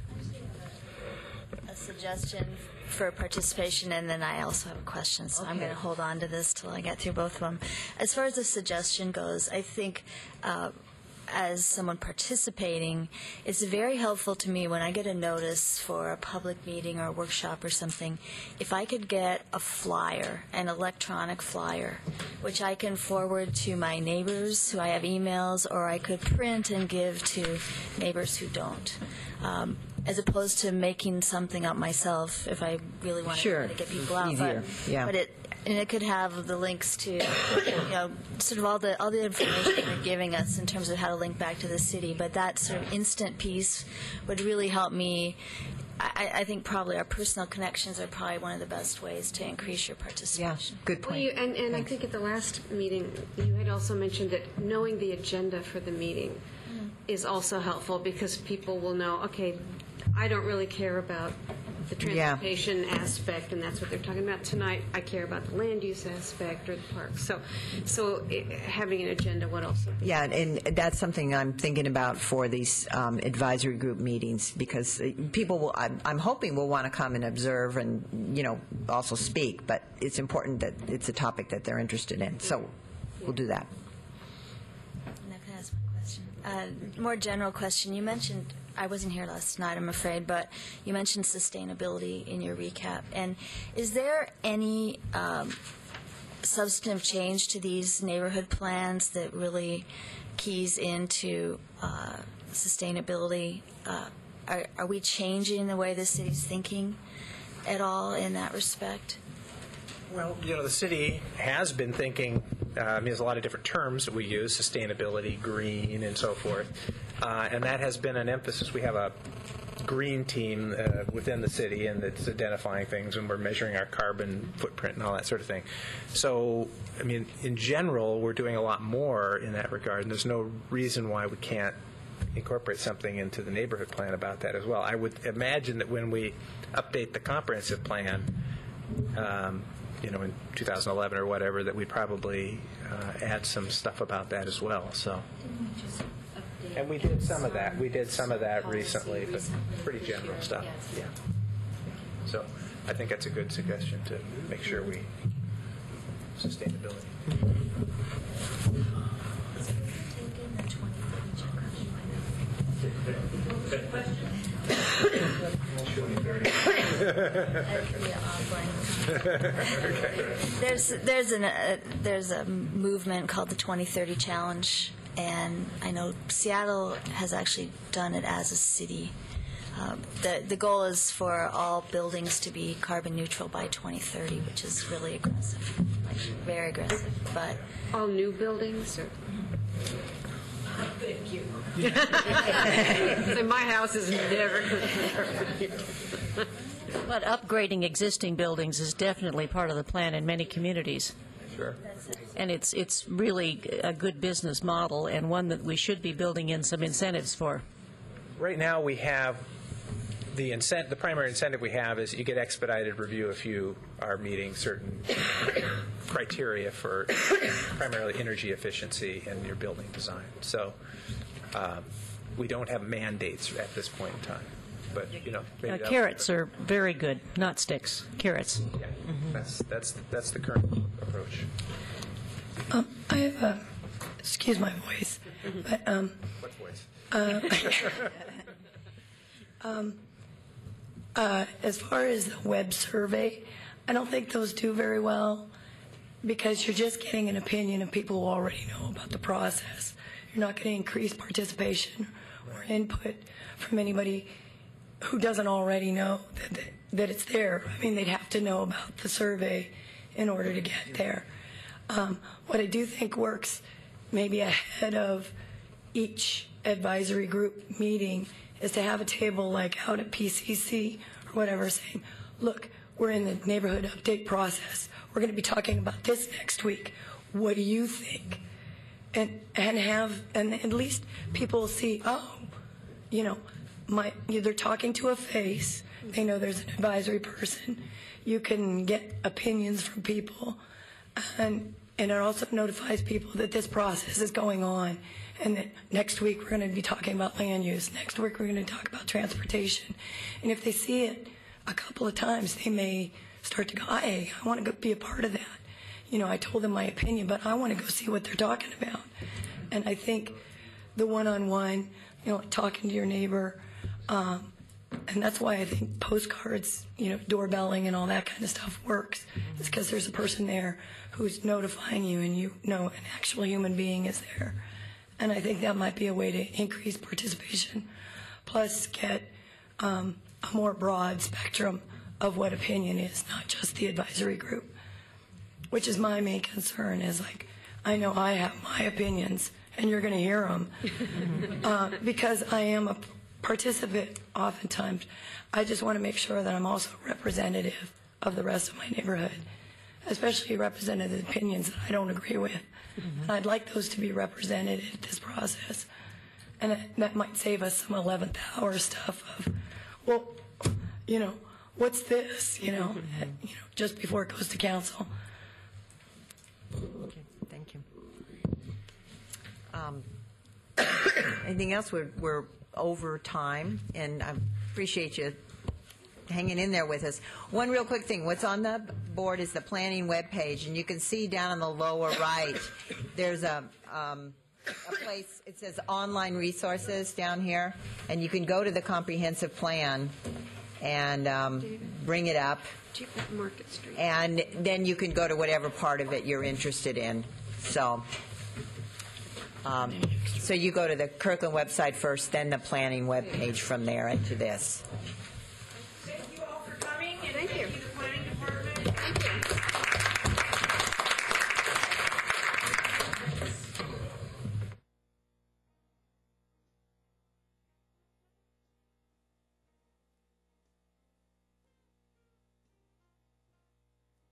A suggestion for participation, and then I also have a question, so I'm Okay. going to hold on to this till I get through both of them. As far as the suggestion goes, I think uh, as someone participating, it's very helpful to me when I get a notice for a public meeting or a workshop or something, if I could get a flyer, an electronic flyer, which I can forward to my neighbors who I have emails, or I could print and give to neighbors who don't. Um, as opposed to making something up myself if I really want Sure. to get people out. Easier, But, yeah. but it and it could have the links to, you know, sort of all the all the information they're giving us in terms of how to link back to the city. But that sort of instant piece would really help me. I, I think probably our personal connections are probably one of the best ways to increase your participation. Good Well, you, and and I think at the last meeting, you had also mentioned that knowing the agenda for the meeting is also helpful, because people will know, okay, I don't really care about the transportation aspect, and that's what they're talking about tonight. I care about the land use aspect or the park. So, so it, having an agenda would also be. Yeah, and that's something I'm thinking about for these um, advisory group meetings, because uh, people will, I'm, I'm hoping will want to come and observe and, you know, also speak, but it's important that it's a topic that they're interested in. So we'll do that. And I can ask one question. Uh, more general question. You mentioned, I wasn't here last night, I'm afraid, but you mentioned sustainability in your recap. And is there any um, substantive change to these neighborhood plans that really keys into uh, sustainability? Uh, are, are we changing the way the city's thinking at all in that respect? Well, you know, the city has been thinking, uh, I mean, there's a lot of different terms that we use, sustainability, green, and so forth. Uh, and that has been an emphasis. We have a green team uh, within the city, and it's identifying things, and we're measuring our carbon footprint and all that sort of thing. So, I mean, in general, we're doing a lot more in that regard, and there's no reason why we can't incorporate something into the neighborhood plan about that as well. I would imagine that when we update the comprehensive plan, um, you know, in two thousand eleven or whatever, that we'd probably uh, add some stuff about that as well. So, and we did some of that. We did some of that recently, but pretty general stuff. Yeah. So, I think that's a good suggestion to make sure we sustainability. There's there's an uh, there's a movement called the twenty thirty Challenge, and I know Seattle has actually done it as a city. Uh, the the goal is for all buildings to be carbon neutral by twenty thirty, which is really aggressive, like very aggressive. But all new buildings. Or? Thank you. So my house is never going to be But upgrading existing buildings is definitely part of the plan in many communities. Sure. And it's it's really a good business model, and one that we should be building in some incentives for. Right now, we have the incent. The primary incentive we have is you get expedited review if you are meeting certain criteria for primarily energy efficiency in your building design. So um, we don't have mandates at this point in time. But, you know, maybe Uh, carrots are very good, not sticks. Carrots. Yeah, that's that's that's the current approach. Um, I have a, excuse my voice, but um, What voice? uh, um, uh, as far as the web survey, I don't think those do very well, because you're just getting an opinion of people who already know about the process. You're not going to increase participation or input from anybody who doesn't already know that, that, that it's there. I mean, they'd have to know about the survey in order to get there. Um, what I do think works maybe ahead of each advisory group meeting is to have a table like out at P C C or whatever saying, look, we're in the neighborhood update process. We're going to be talking about this next week. What do you think? And and have, and at least people see, oh, you know, my, they're talking to a face. They know there's an advisory person. You can get opinions from people. And, and it also notifies people that this process is going on, and that next week we're going to be talking about land use. Next week we're going to talk about transportation. And if they see it a couple of times, they may start to go, hey, I want to go be a part of that. You know, I told them my opinion, but I want to go see what they're talking about. And I think the one-on-one, you know, talking to your neighbor. Um, and that's why I think postcards, you know, doorbelling and all that kind of stuff works. It's because there's a person there who's notifying you and you know an actual human being is there. And I think that might be a way to increase participation, plus get um, a more broad spectrum of what opinion is, not just the advisory group, which is my main concern is like, I know I have my opinions and you're going to hear them uh, because I am a participant oftentimes. I just want to make sure that I'm also representative of the rest of my neighborhood, especially representative opinions that I don't agree with. Mm-hmm. And I'd like those to be represented in this process. And it, that might save us some eleventh hour stuff of, well, you know, what's this, you know, mm-hmm. you know, just before it goes to council. Okay, thank you. Um, anything else? We're, we're over time, and I appreciate you hanging in there with us. One real quick thing. What's on the board is the planning webpage, and you can see down in the lower right, there's a, um, a place, it says online resources down here, and you can go to the comprehensive plan and um, bring it up. Market Street. And then you can go to whatever part of it you're interested in. So, um, so you go to the Kirkland website first, then the planning webpage from there into this. Thank you all for coming. And Thank you. you.